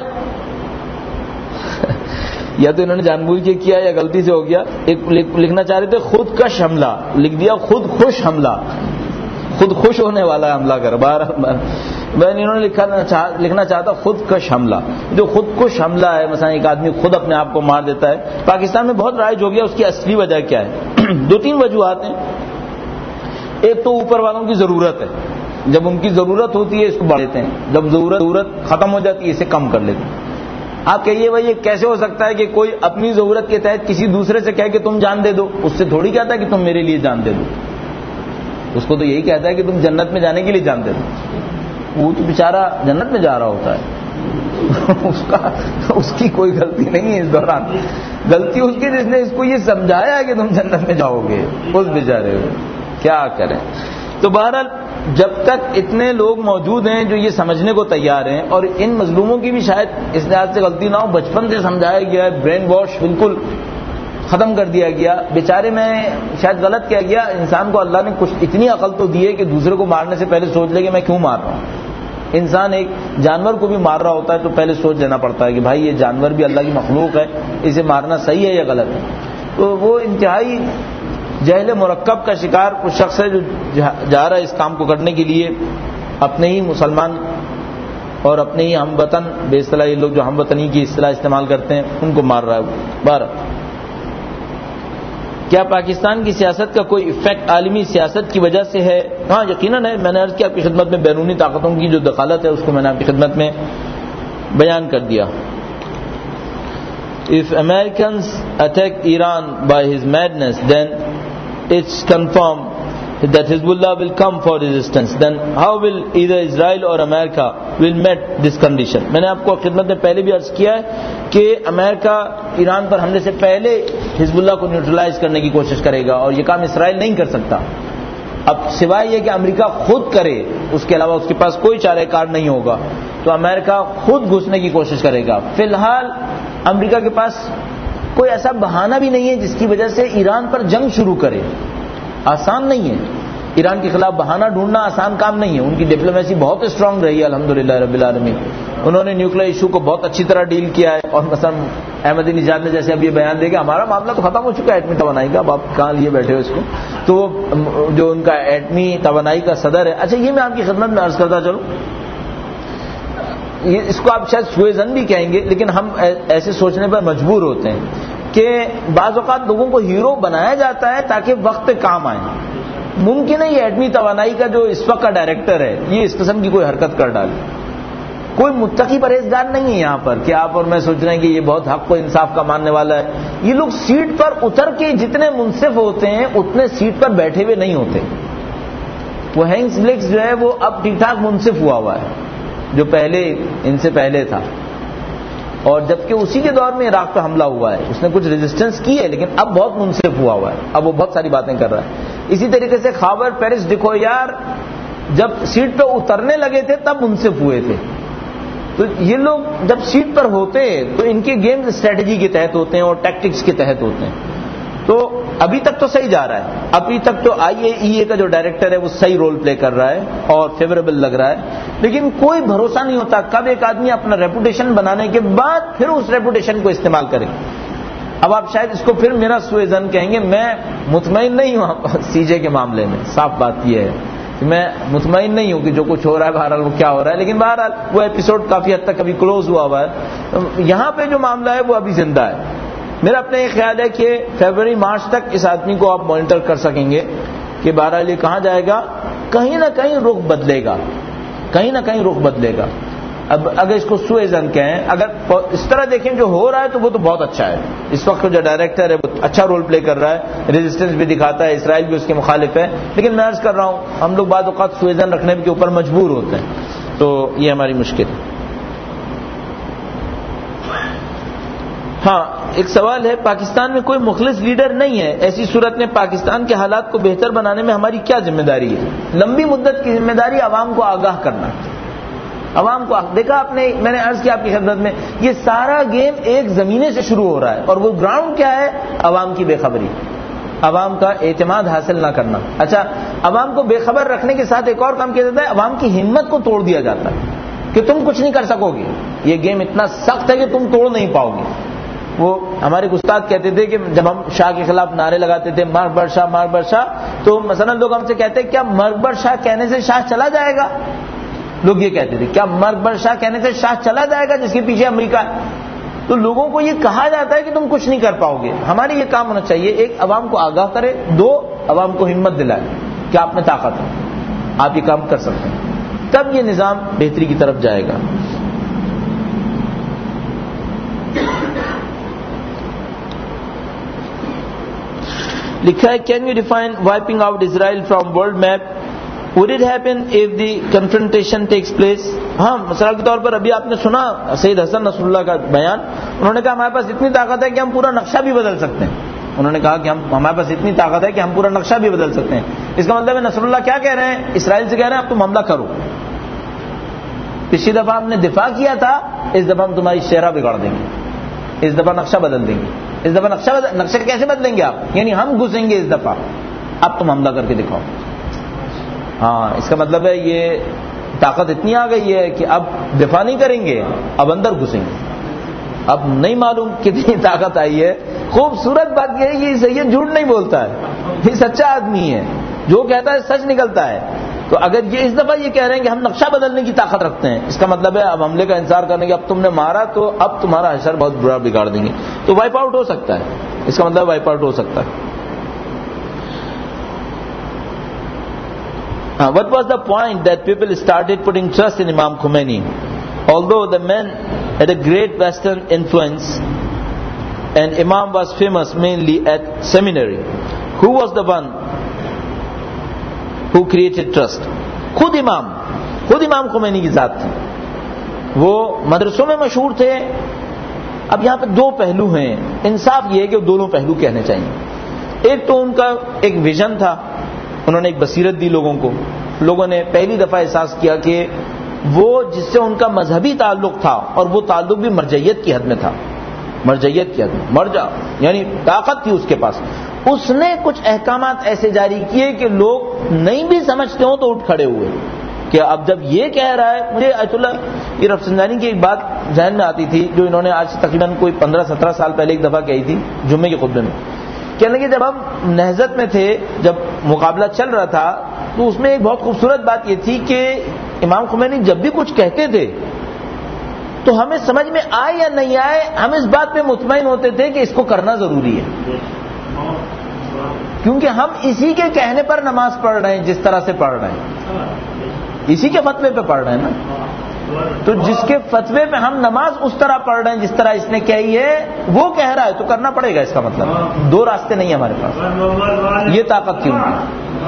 یا تو انہوں نے جان بوجھ کے کیا یا غلطی سے ہو گیا, ایک لکھنا چاہ رہے تھے خود کش حملہ, لکھ دیا خود خوش حملہ, خود خوش ہونے والا حملہ کر بار میں انہوں نے لکھا لکھنا چاہتا خود کش حملہ. جو خود کش حملہ ہے, مثلا ایک آدمی خود اپنے آپ کو مار دیتا ہے, پاکستان میں بہت رائج ہو گیا. اس کی اصلی وجہ کیا ہے؟ دو تین وجوہات ہیں. ایک تو اوپر والوں کی ضرورت ہے, جب ان کی ضرورت ہوتی ہے اس کو بڑھا دیتے ہیں, جب ضرورت ضرورت ختم ہو جاتی ہے اسے کم کر لیتے ہیں. آپ کہیے بھائی یہ کیسے ہو سکتا ہے کہ کوئی اپنی ضرورت کے تحت کسی دوسرے سے کہے کہ تم جان دے دو, اس سے تھوڑی کہتا ہے کہ تم میرے لیے جان دے دو, اس کو تو یہی کہتا ہے کہ تم جنت میں جانے کے لیے جان دے دو. وہ تو بیچارہ جنت میں جا رہا ہوتا ہے, اس کا اس کی کوئی غلطی نہیں ہے اس دوران, غلطی اس کی جس نے اس کو یہ سمجھایا ہے کہ تم جنت میں جاؤ گے, اس بیچارے کو کیا کریں. تو بہرحال جب تک اتنے لوگ موجود ہیں جو یہ سمجھنے کو تیار ہیں, اور ان مظلوموں کی بھی شاید اس لحاظ سے غلطی نہ ہو, بچپن سے سمجھایا گیا ہے, برین واش بالکل ختم کر دیا گیا. بیچارے میں شاید غلط کیا گیا, انسان کو اللہ نے کچھ اتنی عقل تو دی ہے کہ دوسرے کو مارنے سے پہلے سوچ لے کہ میں کیوں مار رہا ہوں. انسان ایک جانور کو بھی مار رہا ہوتا ہے تو پہلے سوچ لینا پڑتا ہے کہ بھائی یہ جانور بھی اللہ کی مخلوق ہے, اسے مارنا صحیح ہے یا غلط ہے. تو وہ انتہائی جہل مرکب کا شکار کچھ شخص ہے جو جا رہا ہے اس کام کو کرنے کے لیے, اپنے ہی مسلمان اور اپنے ہی ہم وطن, بے اصطلاح یہ لوگ جو ہم وطنی کی اصطلاح استعمال کرتے ہیں ان کو مار رہا ہے. بارہ کیا پاکستان کی سیاست کا کوئی ایفیکٹ عالمی سیاست کی وجہ سے ہے؟ ہاں یقیناً ہے. میں نے عرض کیا آپ کی خدمت میں بیرونی طاقتوں کی جو دخالت ہے اس کو میں نے آپ کی خدمت میں بیان کر دیا. If Americans attack Iran by his madness, then it's confirmed that Hezbollah will come for resistance. Then how will either Israel or America will meet this condition? میں نے آپ کو خدمت میں پہلے بھی عرض کیا ہے کہ امریکہ ایران پر حملے سے پہلے حزب اللہ کو نیوٹرلائز کرنے کی کوشش کرے گا, اور یہ کام اسرائیل نہیں کر سکتا. اب سوائے یہ کہ امریکہ خود کرے, اس کے علاوہ اس کے پاس کوئی چارہ کار نہیں ہوگا, تو امریکہ خود گھسنے کی کوشش کرے گا. فی الحال امریکہ کے پاس کوئی ایسا بہانہ بھی نہیں ہے جس کی وجہ سے ایران پر جنگ شروع کرے. آسان نہیں ہے, ایران کے خلاف بہانہ ڈھونڈنا آسان کام نہیں ہے. ان کی ڈپلومیسی بہت اسٹرانگ رہی ہے الحمدللہ رب العالمین. انہوں نے نیوکلیر ایشو کو بہت اچھی طرح ڈیل کیا ہے, اور مثلا احمدی نژاد نے جیسے اب یہ بیان دے کہ ہمارا معاملہ تو ختم ہو چکا ہے ایٹمی توانائی کا, اب آپ کہاں لیے بیٹھے ہو اس کو, تو جو ان کا ایٹمی توانائی کا صدر ہے, اچھا یہ میں آپ کی خدمت میں عرض کرتا چلوں, اس کو آپ شاید سوئے زن بھی کہیں گے, لیکن ہم ایسے سوچنے پر مجبور ہوتے ہیں کہ بعض اوقات لوگوں کو ہیرو بنایا جاتا ہے تاکہ وقت پہ کام آئے. ممکن ہے یہ ایٹمی توانائی کا جو اس وقت کا ڈائریکٹر ہے یہ اس قسم کی کوئی حرکت کر ڈالے. کوئی متقی پرہیزگار نہیں ہے یہاں پر کہ آپ اور میں سوچ رہے ہیں کہ یہ بہت حق و انصاف کا ماننے والا ہے. یہ لوگ سیٹ پر اتر کے جتنے منصف ہوتے ہیں اتنے سیٹ پر بیٹھے ہوئے نہیں ہوتے. وہ ہینگس بلیکس جو ہے وہ اب ٹھیک ٹھاک منصف ہوا ہوا ہے جو پہلے ان سے پہلے تھا, اور جبکہ اسی کے دور میں عراق پہ حملہ ہوا ہے اس نے کچھ ریزسٹنس کی ہے, لیکن اب بہت منصف ہوا ہوا ہے, اب وہ بہت ساری باتیں کر رہا ہے. اسی طریقے سے خاور پیرس دیکھو یار, جب سیٹ پہ اترنے لگے تھے تب منصف ہوئے تھے. تو یہ لوگ جب سیٹ پر ہوتے تو ان کے گیمز اسٹریٹجی کے تحت ہوتے ہیں اور ٹیکٹکس کے تحت ہوتے ہیں. تو ابھی تک تو صحیح جا رہا ہے, ابھی تک تو آئی اے ای اے کا جو ڈائریکٹر ہے وہ صحیح رول پلے کر رہا ہے اور فیوریبل لگ رہا ہے, لیکن کوئی بھروسہ نہیں ہوتا کب ایک آدمی اپنا ریپوٹیشن بنانے کے بعد پھر اس ریپوٹیشن کو استعمال کرے. اب آپ شاید اس کو پھر میرا سوئے زن کہیں گے, میں مطمئن نہیں ہوں سی جے کے معاملے میں. صاف بات یہ ہے کہ میں مطمئن نہیں ہوں کہ جو کچھ ہو رہا ہے بہرحال وہ کیا ہو رہا ہے, لیکن بہرحال وہ ایپیسوڈ کافی حد تک ابھی کلوز ہوا ہوا ہے. یہاں پہ جو معاملہ ہے وہ ابھی زندہ ہے. میرا اپنا یہ خیال ہے کہ فیبروری مارچ تک اس آدمی کو آپ مانیٹر کر سکیں گے کہ بہرحال یہ کہاں جائے گا. کہیں نہ کہیں رخ بدلے گا, کہیں نہ کہیں رخ بدلے گا. اب اگر اس کو سوئے زن کہیں, اگر اس طرح دیکھیں جو ہو رہا ہے تو وہ تو بہت اچھا ہے. اس وقت جو ڈائریکٹر ہے وہ اچھا رول پلے کر رہا ہے, ریزسٹنس بھی دکھاتا ہے, اسرائیل بھی اس کے مخالف ہے, لیکن میں عرض کر رہا ہوں ہم لوگ بعض اوقات سوئے زن رکھنے کے اوپر مجبور ہوتے ہیں, تو یہ ہماری مشکل ہے. ہاں ایک سوال ہے, پاکستان میں کوئی مخلص لیڈر نہیں ہے, ایسی صورت میں پاکستان کے حالات کو بہتر بنانے میں ہماری کیا ذمہ داری ہے؟ لمبی مدت کی ذمہ داری عوام کو آگاہ کرنا. عوام کو دیکھا آپ نے, میں نے عرض کیا آپ کی خدمت میں, یہ سارا گیم ایک زمینے سے شروع ہو رہا ہے, اور وہ گراؤنڈ کیا ہے؟ عوام کی بے خبری, عوام کا اعتماد حاصل نہ کرنا. اچھا عوام کو بے خبر رکھنے کے ساتھ ایک اور کام کیا جاتا ہے، عوام کی ہمت کو توڑ دیا جاتا ہے کہ تم کچھ نہیں کر سکو گے، یہ گیم اتنا سخت ہے کہ تم توڑ نہیں پاؤ گے. وہ ہمارے استاد کہتے تھے کہ جب ہم شاہ کے خلاف نعرے لگاتے تھے مار بر شاہ مار بر شاہ، تو مثلا لوگ ہم سے کہتے کیا مرگ بر شاہ کہنے سے شاہ چلا جائے گا؟ لوگ یہ کہتے تھے کیا مرگ بر شاہ کہنے سے شاہ چلا جائے گا جس کے پیچھے امریکہ ہے؟ تو لوگوں کو یہ کہا جاتا ہے کہ تم کچھ نہیں کر پاؤ گے. ہمارے یہ کام ہونا چاہیے، ایک عوام کو آگاہ کرے، دو عوام کو ہمت دلائے کہ آپ میں طاقت ہے، آپ یہ کام کر سکتے ہیں، تب یہ نظام بہتری کی طرف جائے گا. لکھا ہے can you define wiping out Israel from world map? Would it happen if the confrontation takes place؟ ہاں، مثال کے طور پر ابھی آپ نے سنا سید حسن نصر اللہ کا بیان، انہوں نے کہا ہمارے پاس اتنی طاقت ہے کہ ہم پورا نقشہ بھی بدل سکتے ہیں. انہوں نے کہا کہ ہم ہمارے پاس اتنی طاقت ہے کہ ہم پورا نقشہ بھی بدل سکتے ہیں. اس کا مطلب ہے نصر اللہ کیا کہہ رہے ہیں؟ اسرائیل سے کہہ رہے ہیں اب تم حملہ کرو. پچھلی دفعہ ہم نے دفاع کیا تھا، اس دفعہ ہم تمہاری شہرہ بگاڑ دیں گے، اس دفعہ نقشہ بدل دیں گے. اس دفعہ نقشہ بدل... نقشہ کیسے بدلیں گے آپ؟ یعنی ہم گھسیں گے اس دفعہ، اب تم حملہ کر کے دکھاؤ. ہاں، اس کا مطلب ہے یہ طاقت اتنی آ گئی ہے کہ اب دفاع نہیں کریں گے، اب اندر گھسیں گے. اب نہیں معلوم کتنی طاقت آئی ہے. خوبصورت بات یہ ہے یہ سید جھوٹ نہیں بولتا ہے، یہ سچا آدمی ہے، جو کہتا ہے سچ نکلتا ہے. تو اگر یہ اس دفعہ یہ کہہ رہے ہیں کہ ہم نقشہ بدلنے کی طاقت رکھتے ہیں، اس کا مطلب ہے اب حملے کا انتظار کرنے کے، اب تم نے مارا تو اب تمہارا حشر بہت برا بگاڑ دیں گے. تو وائپ آؤٹ ہو سکتا ہے، اس کا مطلب وائپ آؤٹ ہو سکتا ہے. Uh, what was the point that people started putting trust in Imam Khomeini? Although the man had a great Western influence and Imam was famous mainly at seminary, who was the one who created trust? خود امام خود امام Khomeini کی ذات تھی. وہ مدرسوں میں مشہور تھے. اب یہاں پہ دو پہلو ہیں، انصاف یہ ہے کہ دونوں پہلو کہنے چاہیے. ایک تو ان کا ایک ویژن تھا، انہوں نے ایک بصیرت دی لوگوں کو. لوگوں نے پہلی دفعہ احساس کیا کہ وہ جس سے ان کا مذہبی تعلق تھا، اور وہ تعلق بھی مرجعیت کی حد میں تھا، مرجعیت کی حد میں، مرجع یعنی طاقت تھی اس کے پاس. اس نے کچھ احکامات ایسے جاری کیے کہ لوگ نہیں بھی سمجھتے ہوں تو اٹھ کھڑے ہوئے کہ اب جب یہ کہہ رہا ہے. مجھے آیت اللہ یہ رفسنجانی کی ایک بات ذہن میں آتی تھی جو انہوں نے آج سے تقریباً کوئی پندرہ سترہ سال پہلے ایک دفعہ کہی تھی جمعے کے خطبے میں. کہنے لگے جب ہم نہضت میں تھے، جب مقابلہ چل رہا تھا، تو اس میں ایک بہت خوبصورت بات یہ تھی کہ امام خمینی جب بھی کچھ کہتے تھے تو ہمیں سمجھ میں آئے یا نہیں آئے، ہم اس بات پہ مطمئن ہوتے تھے کہ اس کو کرنا ضروری ہے، کیونکہ ہم اسی کے کہنے پر نماز پڑھ رہے ہیں جس طرح سے پڑھ رہے ہیں، اسی کے فتوے پہ پڑھ رہے ہیں نا. تو جس کے فتوے پہ ہم نماز اس طرح پڑھ رہے ہیں جس طرح اس نے کہی ہے، وہ کہہ رہا ہے تو کرنا پڑے گا. اس کا مطلب دو راستے نہیں ہمارے پاس. یہ طاقت کیوں ہے؟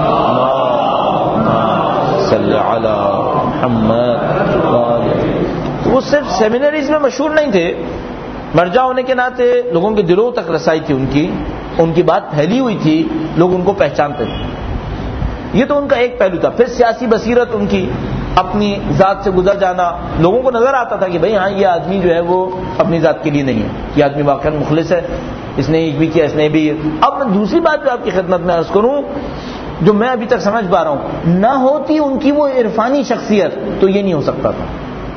صلی علی محمد. وہ صرف سیمینریز میں مشہور نہیں تھے، مرجع ہونے کے ناطے لوگوں کے دلوں تک رسائی تھی ان کی، ان کی بات پھیلی ہوئی تھی، لوگ ان کو پہچانتے تھے. یہ تو ان کا ایک پہلو تھا. پھر سیاسی بصیرت ان کی، اپنی ذات سے گزر جانا. لوگوں کو نظر آتا تھا کہ بھئی ہاں یہ آدمی جو ہے وہ اپنی ذات کے لیے نہیں ہے، یہ آدمی واقعا مخلص ہے، اس نے ایک بھی کیا، اس نے بھی. اب میں دوسری بات جو آپ کی خدمت میں عرض کروں، جو میں ابھی تک سمجھ پا رہا ہوں، نہ ہوتی ان کی وہ عرفانی شخصیت تو یہ نہیں ہو سکتا تھا.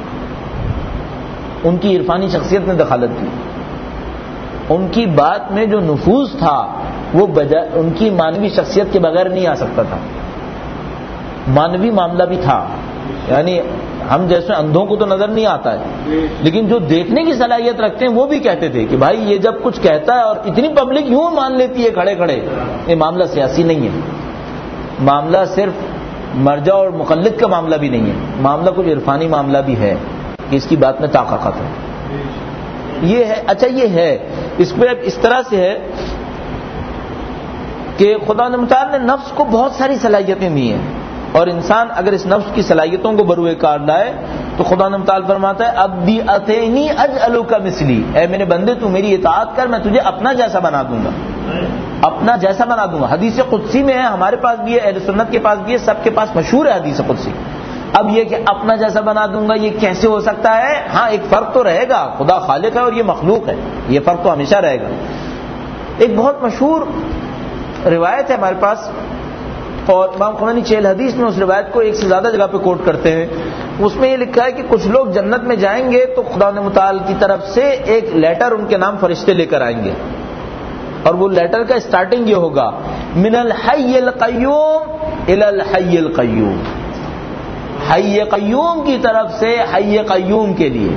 ان کی عرفانی شخصیت نے دخالت کی، ان کی بات میں جو نفوذ تھا وہ بجائے ان کی مانوی شخصیت کے بغیر نہیں آ سکتا تھا. مانوی معاملہ بھی تھا، یعنی ہم جیسے اندھوں کو تو نظر نہیں آتا ہے، لیکن جو دیکھنے کی صلاحیت رکھتے ہیں وہ بھی کہتے تھے کہ بھائی یہ جب کچھ کہتا ہے اور اتنی پبلک یوں مان لیتی ہے کھڑے کھڑے، یہ معاملہ سیاسی نہیں ہے، معاملہ صرف مرجع اور مقلد کا معاملہ بھی نہیں ہے، معاملہ کچھ عرفانی معاملہ بھی ہے کہ اس کی بات میں طاقت ہے. یہ ہے. اچھا یہ ہے، اس پہ اس طرح سے ہے کہ خدا متعال نے نفس کو بہت ساری صلاحیتیں دی ہیں، اور انسان اگر اس نفس کی صلاحیتوں کو بروئے کار لائے تو خدا متعال فرماتا ہے اب بھی اتینی اجعلک مثلی، اے میرے بندے تو میری اطاعت کر، میں تجھے اپنا جیسا بنا دوں گا، اپنا جیسا بنا دوں گا. حدیث قدسی میں ہے، ہمارے پاس بھی ہے، اہل سنت کے پاس بھی ہے، سب کے پاس مشہور ہے حدیث قدسی. اب یہ کہ اپنا جیسا بنا دوں گا، یہ کیسے ہو سکتا ہے؟ ہاں ایک فرق تو رہے گا، خدا خالق ہے اور یہ مخلوق ہے، یہ فرق تو ہمیشہ رہے گا. ایک بہت مشہور روایت ہے ہمارے پاس اور امام خمینی چہل حدیث میں اس روایت کو ایک سے زیادہ جگہ پہ کوٹ کرتے ہیں. اس میں یہ لکھا ہے کہ کچھ لوگ جنت میں جائیں گے تو خدا متعال کی طرف سے ایک لیٹر ان کے نام فرشتے لے کر آئیں گے, اور وہ لیٹر کا اسٹارٹنگ یہ ہوگا من الحی القیوم الی الحی القیوم, حی قیوم کی طرف سے حی قیوم کے لیے.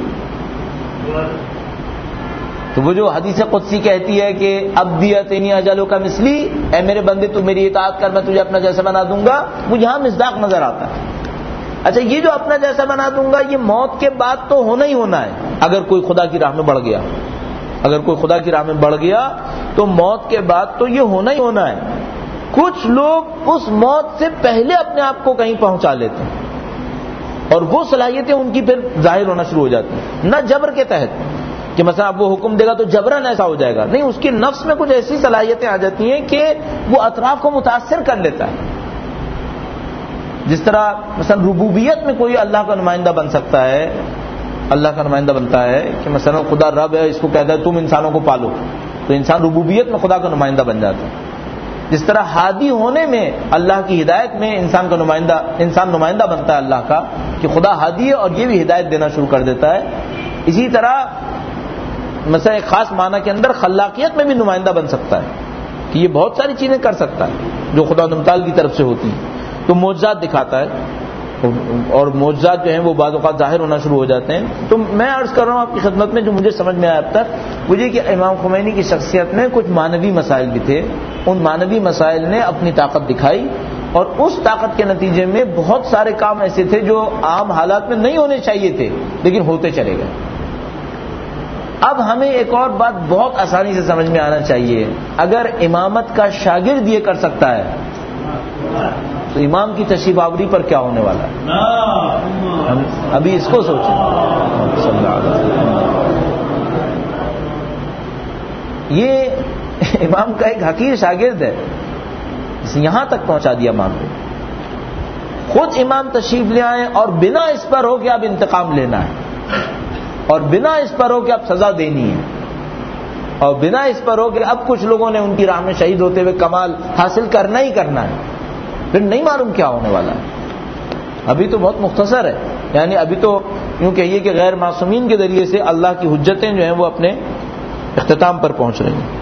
تو وہ جو حدیث قدسی کہتی ہے کہ عبدی اتینی اجلو کا مثلی, اے میرے بندے تو میری اطاعت کر میں تجھے اپنا جیسا بنا دوں گا, وہ یہاں مصداق نظر آتا ہے. اچھا یہ جو اپنا جیسا بنا دوں گا یہ موت کے بعد تو ہونا ہی ہونا ہے. اگر کوئی خدا کی راہ میں بڑھ گیا, اگر کوئی خدا کی راہ میں بڑھ گیا تو موت کے بعد تو یہ ہونا ہی ہونا ہے. کچھ لوگ اس موت سے پہلے اپنے آپ کو کہیں پہنچا لیتے ہیں اور وہ صلاحیتیں ان کی پھر ظاہر ہونا شروع ہو جاتی ہیں, نہ جبر کے تحت کہ مثلا اب وہ حکم دے گا تو جبرن ایسا ہو جائے گا, نہیں, اس کے نفس میں کچھ ایسی صلاحیتیں آ جاتی ہیں کہ وہ اطراف کو متاثر کر لیتا ہے. جس طرح مثلا ربوبیت میں کوئی اللہ کا نمائندہ بن سکتا ہے, اللہ کا نمائندہ بنتا ہے کہ مثلا خدا رب ہے, اس کو کہتا ہے تم انسانوں کو پالو, تو انسان ربوبیت میں خدا کا نمائندہ بن جاتا ہے. جس طرح ہادی ہونے میں اللہ کی ہدایت میں انسان کا نمائندہ انسان نمائندہ بنتا ہے اللہ کا کہ خدا ہادی ہے اور یہ بھی ہدایت دینا شروع کر دیتا ہے. اسی طرح مثلا ایک خاص معنی کے اندر خلاقیت میں بھی نمائندہ بن سکتا ہے کہ یہ بہت ساری چیزیں کر سکتا ہے جو خدا متعال کی طرف سے ہوتی ہیں. تو معجزات دکھاتا ہے اور معجزات جو ہیں وہ بعض اوقات ظاہر ہونا شروع ہو جاتے ہیں. تو میں عرض کر رہا ہوں آپ کی خدمت میں جو مجھے سمجھ میں آیا اب تک وہ یہ کہ امام خمینی کی شخصیت میں کچھ معنوی مسائل بھی تھے. ان معنوی مسائل نے اپنی طاقت دکھائی اور اس طاقت کے نتیجے میں بہت سارے کام ایسے تھے جو عام حالات میں نہیں ہونے چاہیے تھے لیکن ہوتے چلے گئے. اب ہمیں ایک اور بات بہت آسانی سے سمجھ میں آنا چاہیے, اگر امامت کا شاگرد یہ کر سکتا ہے تو امام کی تشریف آوری پر کیا ہونے والا ہے؟ ہم ابھی اس کو سوچیں. یہ امام کا ایک حقیر شاگرد ہے, یہاں تک پہنچا دیا امام کو. خود امام تشریف لے آئے اور بنا اس پر ہو کہ اب انتقام لینا ہے, اور بنا اس پر ہو کہ اب سزا دینی ہے, اور بنا اس پر ہو کہ اب کچھ لوگوں نے ان کی راہ میں شہید ہوتے ہوئے کمال حاصل کرنا ہی کرنا ہے, پھر نہیں معلوم کیا ہونے والا ہے. ابھی تو بہت مختصر ہے, یعنی ابھی تو یوں کہیے کہ غیر معصومین کے ذریعے سے اللہ کی حجتیں جو ہیں وہ اپنے اختتام پر پہنچ رہی ہیں.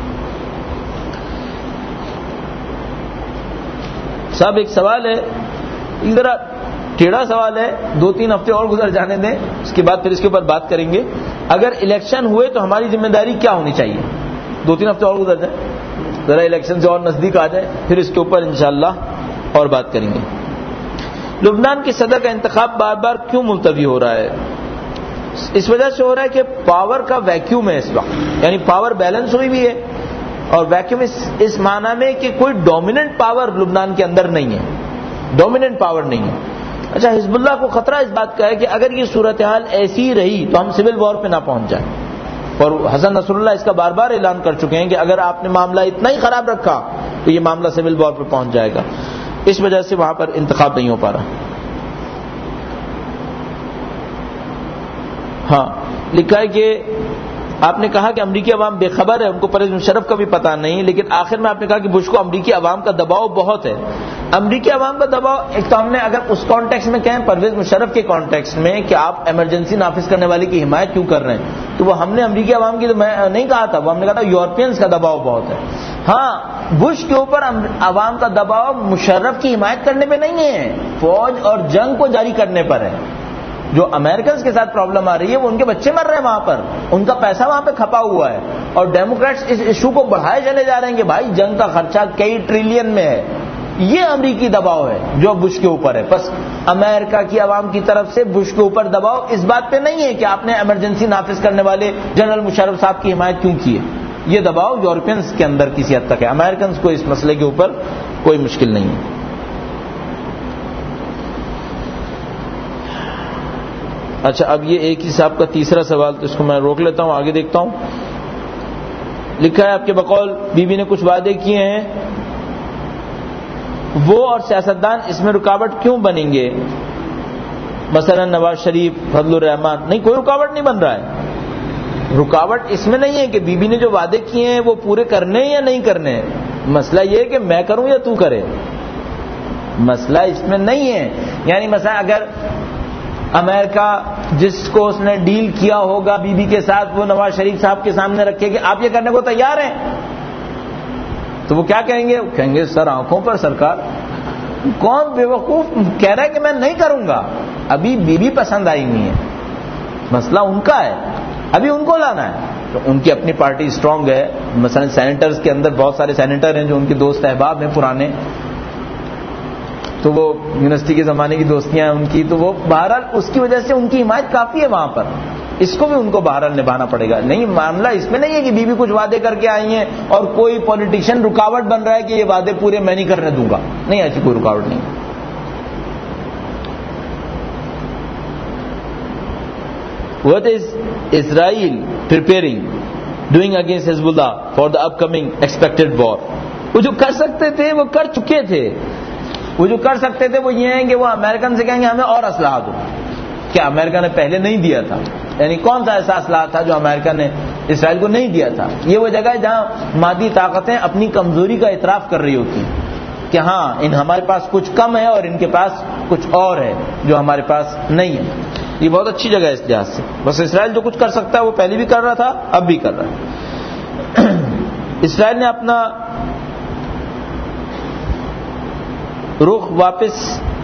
صاحب ایک سوال ہے, ذرا ٹیڑھا سوال ہے, دو تین ہفتے اور گزر جانے دیں, اس کے بعد پھر اس کے اوپر بات کریں گے. اگر الیکشن ہوئے تو ہماری ذمہ داری کیا ہونی چاہیے؟ دو تین ہفتے اور گزر جائیں, ذرا الیکشن سے اور نزدیک آ جائے, پھر اس کے اوپر انشاءاللہ اور بات کریں گے. لبنان کے صدر کا انتخاب بار بار کیوں ملتوی ہو رہا ہے؟ اس وجہ سے ہو رہا ہے کہ پاور کا ویکیوم ہے اس وقت, یعنی پاور بیلنس ہوئی بھی ہے, اور ویکیوم اس, اس معنی میں کہ کوئی ڈومیننٹ پاور لبنان کے اندر نہیں ہے, ڈومیننٹ پاور نہیں ہے. اچھا, حزب اللہ کو خطرہ اس بات کا ہے کہ اگر یہ صورتحال ایسی ہی رہی تو ہم سول وار پہ نہ پہنچ جائیں, اور حسن نصر اللہ اس کا بار بار اعلان کر چکے ہیں کہ اگر آپ نے معاملہ اتنا ہی خراب رکھا تو یہ معاملہ سول وار پہ پہنچ جائے گا. اس وجہ سے وہاں پر انتخاب نہیں ہو پا رہا. ہاں, لکھا ہے کہ آپ نے کہا کہ امریکی عوام بے خبر ہے, ان کو پرویز مشرف کا بھی پتہ نہیں, لیکن آخر میں آپ نے کہا کہ بش کو امریکی عوام کا دباؤ بہت ہے. امریکی عوام کا دباؤ ایک تو ہم نے اگر اس کانٹیکس میں کہیں پرویز مشرف کے کانٹیکس میں کہ آپ ایمرجنسی نافذ کرنے والے کی حمایت کیوں کر رہے ہیں, تو وہ ہم نے امریکی عوام کی نہیں کہا تھا, وہ ہم نے کہا تھا یورپینز کا دباؤ بہت ہے. ہاں, بش کے اوپر عوام کا دباؤ مشرف کی حمایت کرنے پہ نہیں ہے, فوج اور جنگ کو جاری کرنے پر ہے. جو امریکنز کے ساتھ پرابلم آ رہی ہے وہ ان کے بچے مر رہے ہیں وہاں پر, ان کا پیسہ وہاں پہ کھپا ہوا ہے, اور ڈیموکریٹس اس ایشو کو بڑھائے چلے جا رہے ہیں کہ بھائی جنگ کا خرچہ کئی ٹریلین میں ہے. یہ امریکی دباؤ ہے جو بش کے اوپر ہے. بس امریکہ کی عوام کی طرف سے بش کے اوپر دباؤ اس بات پہ نہیں ہے کہ آپ نے ایمرجنسی نافذ کرنے والے جنرل مشرف صاحب کی حمایت کیوں کی ہے. یہ دباؤ یورپینز کے اندر کسی حد تک ہے, امریکنز کو اس مسئلے کے اوپر کوئی مشکل نہیں ہے. اچھا, اب یہ ایک ہی صاحب کا تیسرا سوال, تو اس کو میں روک لیتا ہوں, آگے دیکھتا ہوں. لکھا ہے آپ کے بقول بیوی نے کچھ وعدے کیے ہیں, وہ اور سیاستدان اس میں رکاوٹ کیوں بنیں گے؟ مثلا نواز شریف, فضل الرحمان. نہیں, کوئی رکاوٹ نہیں بن رہا ہے. رکاوٹ اس میں نہیں ہے کہ بیوی نے جو وعدے کیے ہیں وہ پورے کرنے یا نہیں کرنے. مسئلہ یہ ہے کہ میں کروں یا تو کرے. مسئلہ اس میں نہیں ہے. یعنی مثلا اگر امریکہ جس کو اس نے ڈیل کیا ہوگا بی بی کے ساتھ وہ نواز شریف صاحب کے سامنے رکھے کہ آپ یہ کرنے کو تیار ہیں, تو وہ کیا کہیں گے؟ وہ کہیں گے سر آنکھوں پر سرکار. کون بیوقوف کہہ رہا ہے کہ میں نہیں کروں گا؟ ابھی بی بی پسند آئی نہیں ہے, مسئلہ ان کا ہے, ابھی ان کو لانا ہے. تو ان کی اپنی پارٹی اسٹرانگ ہے. مثلا سینیٹرز کے اندر بہت سارے سینیٹر ہیں جو ان کے دوست احباب ہیں پرانے, تو وہ یونیورسٹی کے زمانے کی دوستیاں ہیں ان کی, تو وہ بہرحال اس کی وجہ سے ان کی حمایت کافی ہے وہاں پر. اس کو بھی ان کو بہرحال نبھانا پڑے گا. نہیں, معاملہ اس میں نہیں ہے کہ بی بی کچھ وعدے کر کے آئی ہیں اور کوئی پولیٹیشین رکاوٹ بن رہا ہے کہ یہ وعدے پورے میں نہیں کرنے دوں گا. نہیں, ایسی کوئی رکاوٹ نہیں. What is Israel preparing, doing against Hezbollah for the upcoming expected war? وہ جو کر سکتے تھے وہ کر چکے تھے. وہ جو کر سکتے تھے وہ یہ ہیں کہ وہ امریکن سے کہیں گے ہمیں اور اسلحہ دو. کیا امریکہ نے پہلے نہیں دیا تھا؟ یعنی کون سا ایسا اسلحہ تھا جو امریکہ نے اسرائیل کو نہیں دیا تھا؟ یہ وہ جگہ ہے جہاں مادی طاقتیں اپنی کمزوری کا اعتراف کر رہی ہوتی ہیں کہ ہاں ان ہمارے پاس کچھ کم ہے اور ان کے پاس کچھ اور ہے جو ہمارے پاس نہیں ہے. یہ بہت اچھی جگہ ہے اس لحاظ سے. بس اسرائیل جو کچھ کر سکتا ہے وہ پہلے بھی کر رہا تھا, اب بھی کر رہا ہے. اسرائیل نے اپنا رخ واپس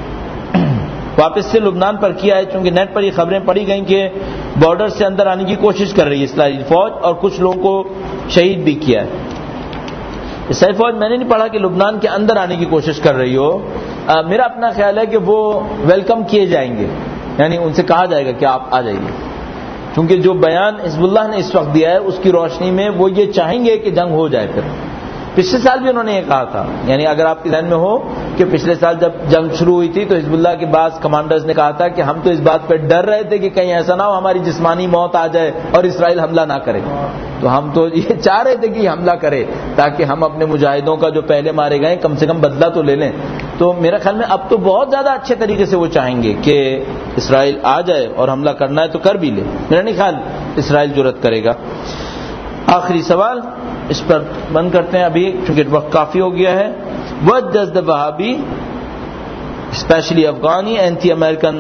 واپس سے لبنان پر کیا ہے, چونکہ نیٹ پر یہ خبریں پڑی گئیں کہ بارڈر سے اندر آنے کی کوشش کر رہی ہے اسرائیلی فوج, اور کچھ لوگوں کو شہید بھی کیا ہے. اسرائیلی فوج میں نے نہیں پڑھا کہ لبنان کے اندر آنے کی کوشش کر رہی ہو. آ, میرا اپنا خیال ہے کہ وہ ویلکم کیے جائیں گے, یعنی ان سے کہا جائے گا کہ آپ آ جائیے, کیونکہ جو بیان حزب اللہ نے اس وقت دیا ہے اس کی روشنی میں وہ یہ چاہیں گے کہ جنگ ہو جائے. پھر پچھلے سال بھی انہوں نے یہ کہا تھا, یعنی اگر آپ کے ذہن میں ہو کہ پچھلے سال جب جنگ شروع ہوئی تھی تو حزب اللہ کے بعض کمانڈرز نے کہا تھا کہ ہم تو اس بات پہ ڈر رہے تھے کہ کہیں ایسا نہ ہو ہماری جسمانی موت آ جائے اور اسرائیل حملہ نہ کرے, تو ہم تو یہ چاہ رہے تھے کہ یہ حملہ کرے تاکہ ہم اپنے مجاہدوں کا جو پہلے مارے گئے کم سے کم بدلہ تو لے لیں. تو میرا خیال میں اب تو بہت زیادہ اچھے طریقے سے وہ چاہیں گے کہ اسرائیل آ جائے اور حملہ کرنا ہے تو کر بھی لے. میرا نہیں خیال اسرائیل جرأت کرے گا. آخری سوال اس پر بند کرتے ہیں ابھی چونکہ وقت کافی ہو گیا ہے. What does the Wahhabi, especially Afghani anti-American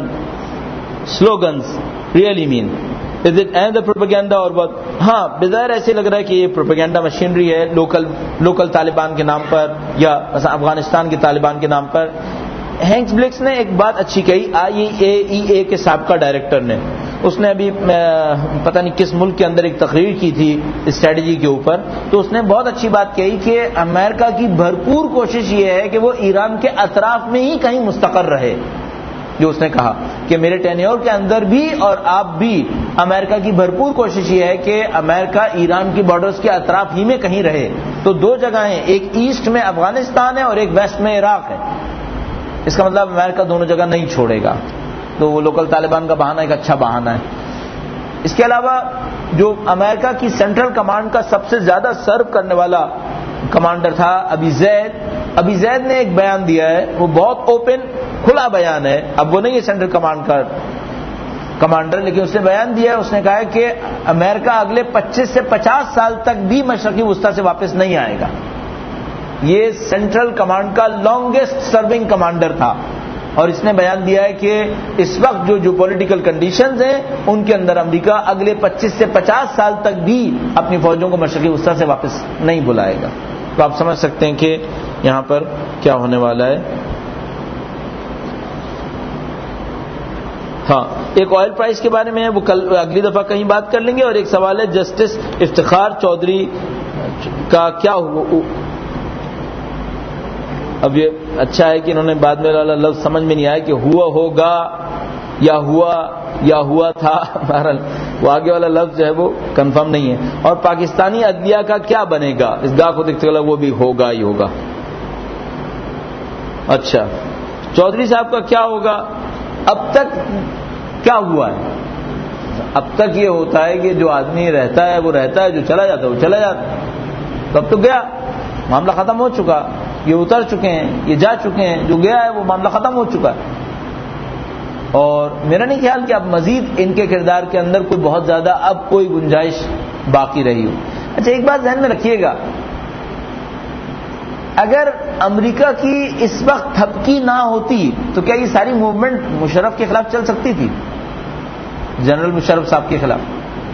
slogans really mean? Is it another propaganda or what? ہاں, بظاہر ایسے لگ رہا ہے کہ یہ پروپیگنڈا مشینری ہے لوکل لوکل طالبان کے نام پر یا مثلا افغانستان کے طالبان کے نام پر. ہینکس بلکس نے ایک بات اچھی کہی, آئی اے ای اے کے سابقہ ڈائریکٹر نے. اس نے ابھی پتہ نہیں کس ملک کے اندر ایک تقریر کی تھی اسٹریٹجی کے اوپر, تو اس نے بہت اچھی بات کہی کہ امریکہ کی بھرپور کوشش یہ ہے کہ وہ ایران کے اطراف میں ہی کہیں مستقر رہے. جو اس نے کہا کہ میرے ٹینیور کے اندر بھی اور آپ بھی, امریکہ کی بھرپور کوشش یہ ہے کہ امریکہ ایران کی بارڈرز کے اطراف ہی میں کہیں رہے. تو دو جگہیں, ایک ایسٹ میں افغانستان ہے اور ایک ویسٹ میں عراق ہے. اس کا مطلب امریکہ دونوں جگہ نہیں چھوڑے گا. تو وہ لوکل طالبان کا بہانہ ایک اچھا بہانہ ہے. اس کے علاوہ جو امریکہ کی سینٹرل کمانڈ کا سب سے زیادہ سرو کرنے والا کمانڈر تھا ابی زید, ابی زید نے ایک بیان دیا ہے, وہ بہت اوپن کھلا بیان ہے. اب وہ نہیں ہے سینٹرل کمانڈ کا کمانڈر, لیکن اس نے بیان دیا ہے. اس نے کہا ہے کہ امریکہ اگلے پچیس سے پچاس سال تک بھی مشرقی وسطی سے واپس نہیں آئے گا. یہ سینٹرل کمانڈ کا لانگسٹ سرونگ کمانڈر تھا, اور اس نے بیان دیا ہے کہ اس وقت جو جو پولیٹیکل کنڈیشنز ہیں ان کے اندر امریکہ اگلے پچیس سے پچاس سال تک بھی اپنی فوجوں کو مشرقی وسطی سے واپس نہیں بلائے گا. تو آپ سمجھ سکتے ہیں کہ یہاں پر کیا ہونے والا ہے. ہاں, ایک آئل پرائس کے بارے میں ہے, وہ کل اگلی دفعہ کہیں بات کر لیں گے. اور ایک سوال ہے جسٹس افتخار چودھری کا کیا ہوا. اب یہ اچھا ہے کہ انہوں نے بعد میں والا لفظ سمجھ میں نہیں آیا کہ ہوا ہوگا یا ہوا یا ہوا تھا. بہرحال وہ آگے والا لفظ جو ہے وہ کنفرم نہیں ہے. اور پاکستانی عدلیہ کا کیا بنے گا, اس گاہ کو دیکھتے ہوئے وہ بھی ہوگا ہی ہوگا. اچھا, چودھری صاحب کا کیا ہوگا. اب تک کیا ہوا ہے, اب تک یہ ہوتا ہے کہ جو آدمی رہتا ہے وہ رہتا ہے, جو چلا جاتا ہے وہ چلا جاتا ہے. تو اب تو گیا, معاملہ ختم ہو چکا, یہ اتر چکے ہیں, یہ جا چکے ہیں, جو گیا ہے وہ معاملہ ختم ہو چکا ہے. اور میرا نہیں خیال کہ اب مزید ان کے کردار کے اندر کوئی بہت زیادہ اب کوئی گنجائش باقی رہی ہو. اچھا, ایک بات ذہن میں رکھیے گا, اگر امریکہ کی اس وقت تھپکی نہ ہوتی تو کیا یہ ساری موومنٹ مشرف کے خلاف چل سکتی تھی؟ جنرل مشرف صاحب کے خلاف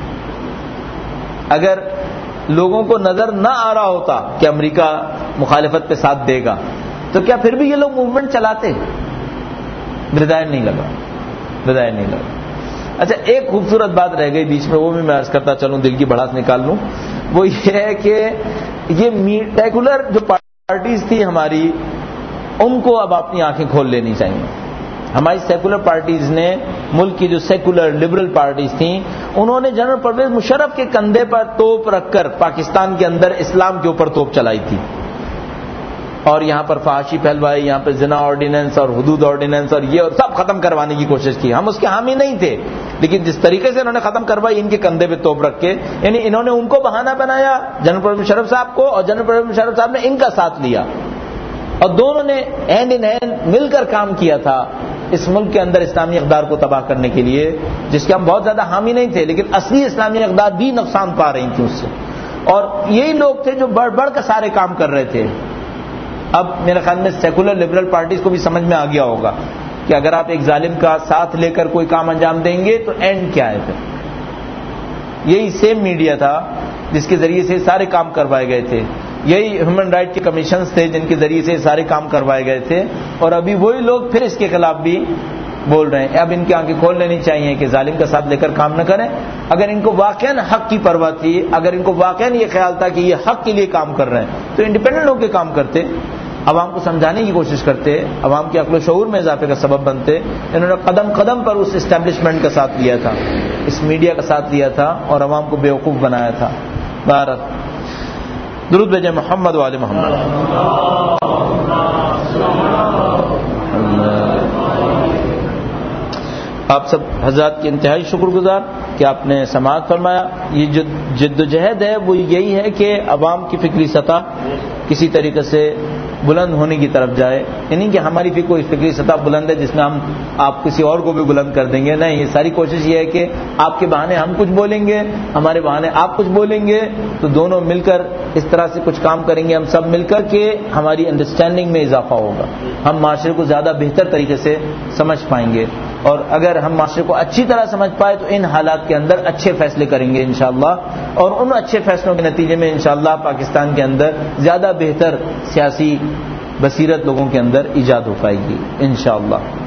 اگر لوگوں کو نظر نہ آ رہا ہوتا کہ امریکہ مخالفت پہ ساتھ دے گا تو کیا پھر بھی یہ لوگ موومنٹ چلاتے؟ بظاہر نہیں لگا بظاہر نہیں لگا اچھا ایک خوبصورت بات رہ گئی بیچ میں، وہ بھی میں عرض کرتا چلوں، دل کی بڑھاس نکال لوں. وہ یہ ہے کہ یہ سیکولر جو پارٹیز تھی ہماری، ان کو اب اپنی آنکھیں کھول لینی چاہیے. ہماری سیکولر پارٹیز نے، ملک کی جو سیکولر لبرل پارٹیز تھیں، انہوں نے جنرل پرویز مشرف کے کندھے پر توپ رکھ کر پاکستان کے اندر اسلام کے اوپر توپ چلائی تھی، اور یہاں پر فحاشی پھیلوائی، یہاں پر زنا آرڈیننس اور حدود آرڈیننس اور یہ اور سب ختم کروانے کی کوشش کی. ہم اس کے حامی نہیں تھے، لیکن جس طریقے سے انہوں نے ختم کروائی ان کے کندھے پہ توپ رکھ کے، یعنی انہوں نے ان کو بہانہ بنایا جنرل پرویز مشرف صاحب کو، اور جنرل پرویز مشرف صاحب نے ان کا ساتھ لیا، اور دونوں نے ہینڈ ان ہینڈ مل کر کام کیا تھا اس ملک کے اندر اسلامی اقدار کو تباہ کرنے کے لیے، جس کے ہم بہت زیادہ حامی نہیں تھے، لیکن اصلی اسلامی اقدار بھی نقصان پا رہی تھی اس سے. اور یہی لوگ تھے جو بڑھ بڑھ کر سارے کام کر رہے تھے. اب میرے خیال میں سیکولر لبرل پارٹیز کو بھی سمجھ میں آ گیا ہوگا کہ اگر آپ ایک ظالم کا ساتھ لے کر کوئی کام انجام دیں گے تو اینڈ کیا ہے پھر. یہی سیم میڈیا تھا جس کے ذریعے سے سارے کام کروائے گئے تھے، یہی ہیومن رائٹ کے کمیشنز تھے جن کے ذریعے سے سارے کام کروائے گئے تھے، اور ابھی وہی لوگ پھر اس کے خلاف بھی بول رہے ہیں. اب ان کی آنکھیں کھول لینی چاہیے کہ ظالم کا ساتھ لے کر کام نہ کریں. اگر ان کو واقعاً حق کی پرواہ تھی، اگر ان کو واقعاً یہ خیال تھا کہ یہ حق کے لیے کام کر رہے ہیں، تو انڈیپینڈنٹ ہو کے کام کرتے، عوام کو سمجھانے کی کوشش کرتے، عوام کے عقل و شعور میں اضافے کا سبب بنتے. انہوں نے قدم قدم پر اس اسٹیبلشمنٹ کا ساتھ لیا تھا، اس میڈیا کا ساتھ لیا تھا، اور عوام کو بیوقوف بنایا تھا. بہرحال درود بھیجیں محمد وآل محمد. آپ سب حضرات کی انتہائی شکر گزار کہ آپ نے سماعت فرمایا. یہ جو جد و جہد ہے وہ یہی ہے کہ عوام کی فکری سطح کسی طریقے سے بلند ہونے کی طرف جائے. یعنی کہ ہماری بھی کوئی فکری سطح بلند ہے جس میں ہم آپ کسی اور کو بھی بلند کر دیں گے، نہیں. یہ ساری کوشش یہ ہے کہ آپ کے بہانے ہم کچھ بولیں گے، ہمارے بہانے آپ کچھ بولیں گے، تو دونوں مل کر اس طرح سے کچھ کام کریں گے ہم سب مل کر کہ ہماری انڈرسٹینڈنگ میں اضافہ ہوگا، ہم معاشرے کو زیادہ بہتر طریقے سے سمجھ پائیں گے. اور اگر ہم معاشرے کو اچھی طرح سمجھ پائے تو ان حالات کے اندر اچھے فیصلے کریں گے انشاءاللہ، اور ان اچھے فیصلوں کے نتیجے میں انشاءاللہ پاکستان کے اندر زیادہ بہتر سیاسی بصیرت لوگوں کے اندر ایجاد ہو پائے گی انشاءاللہ.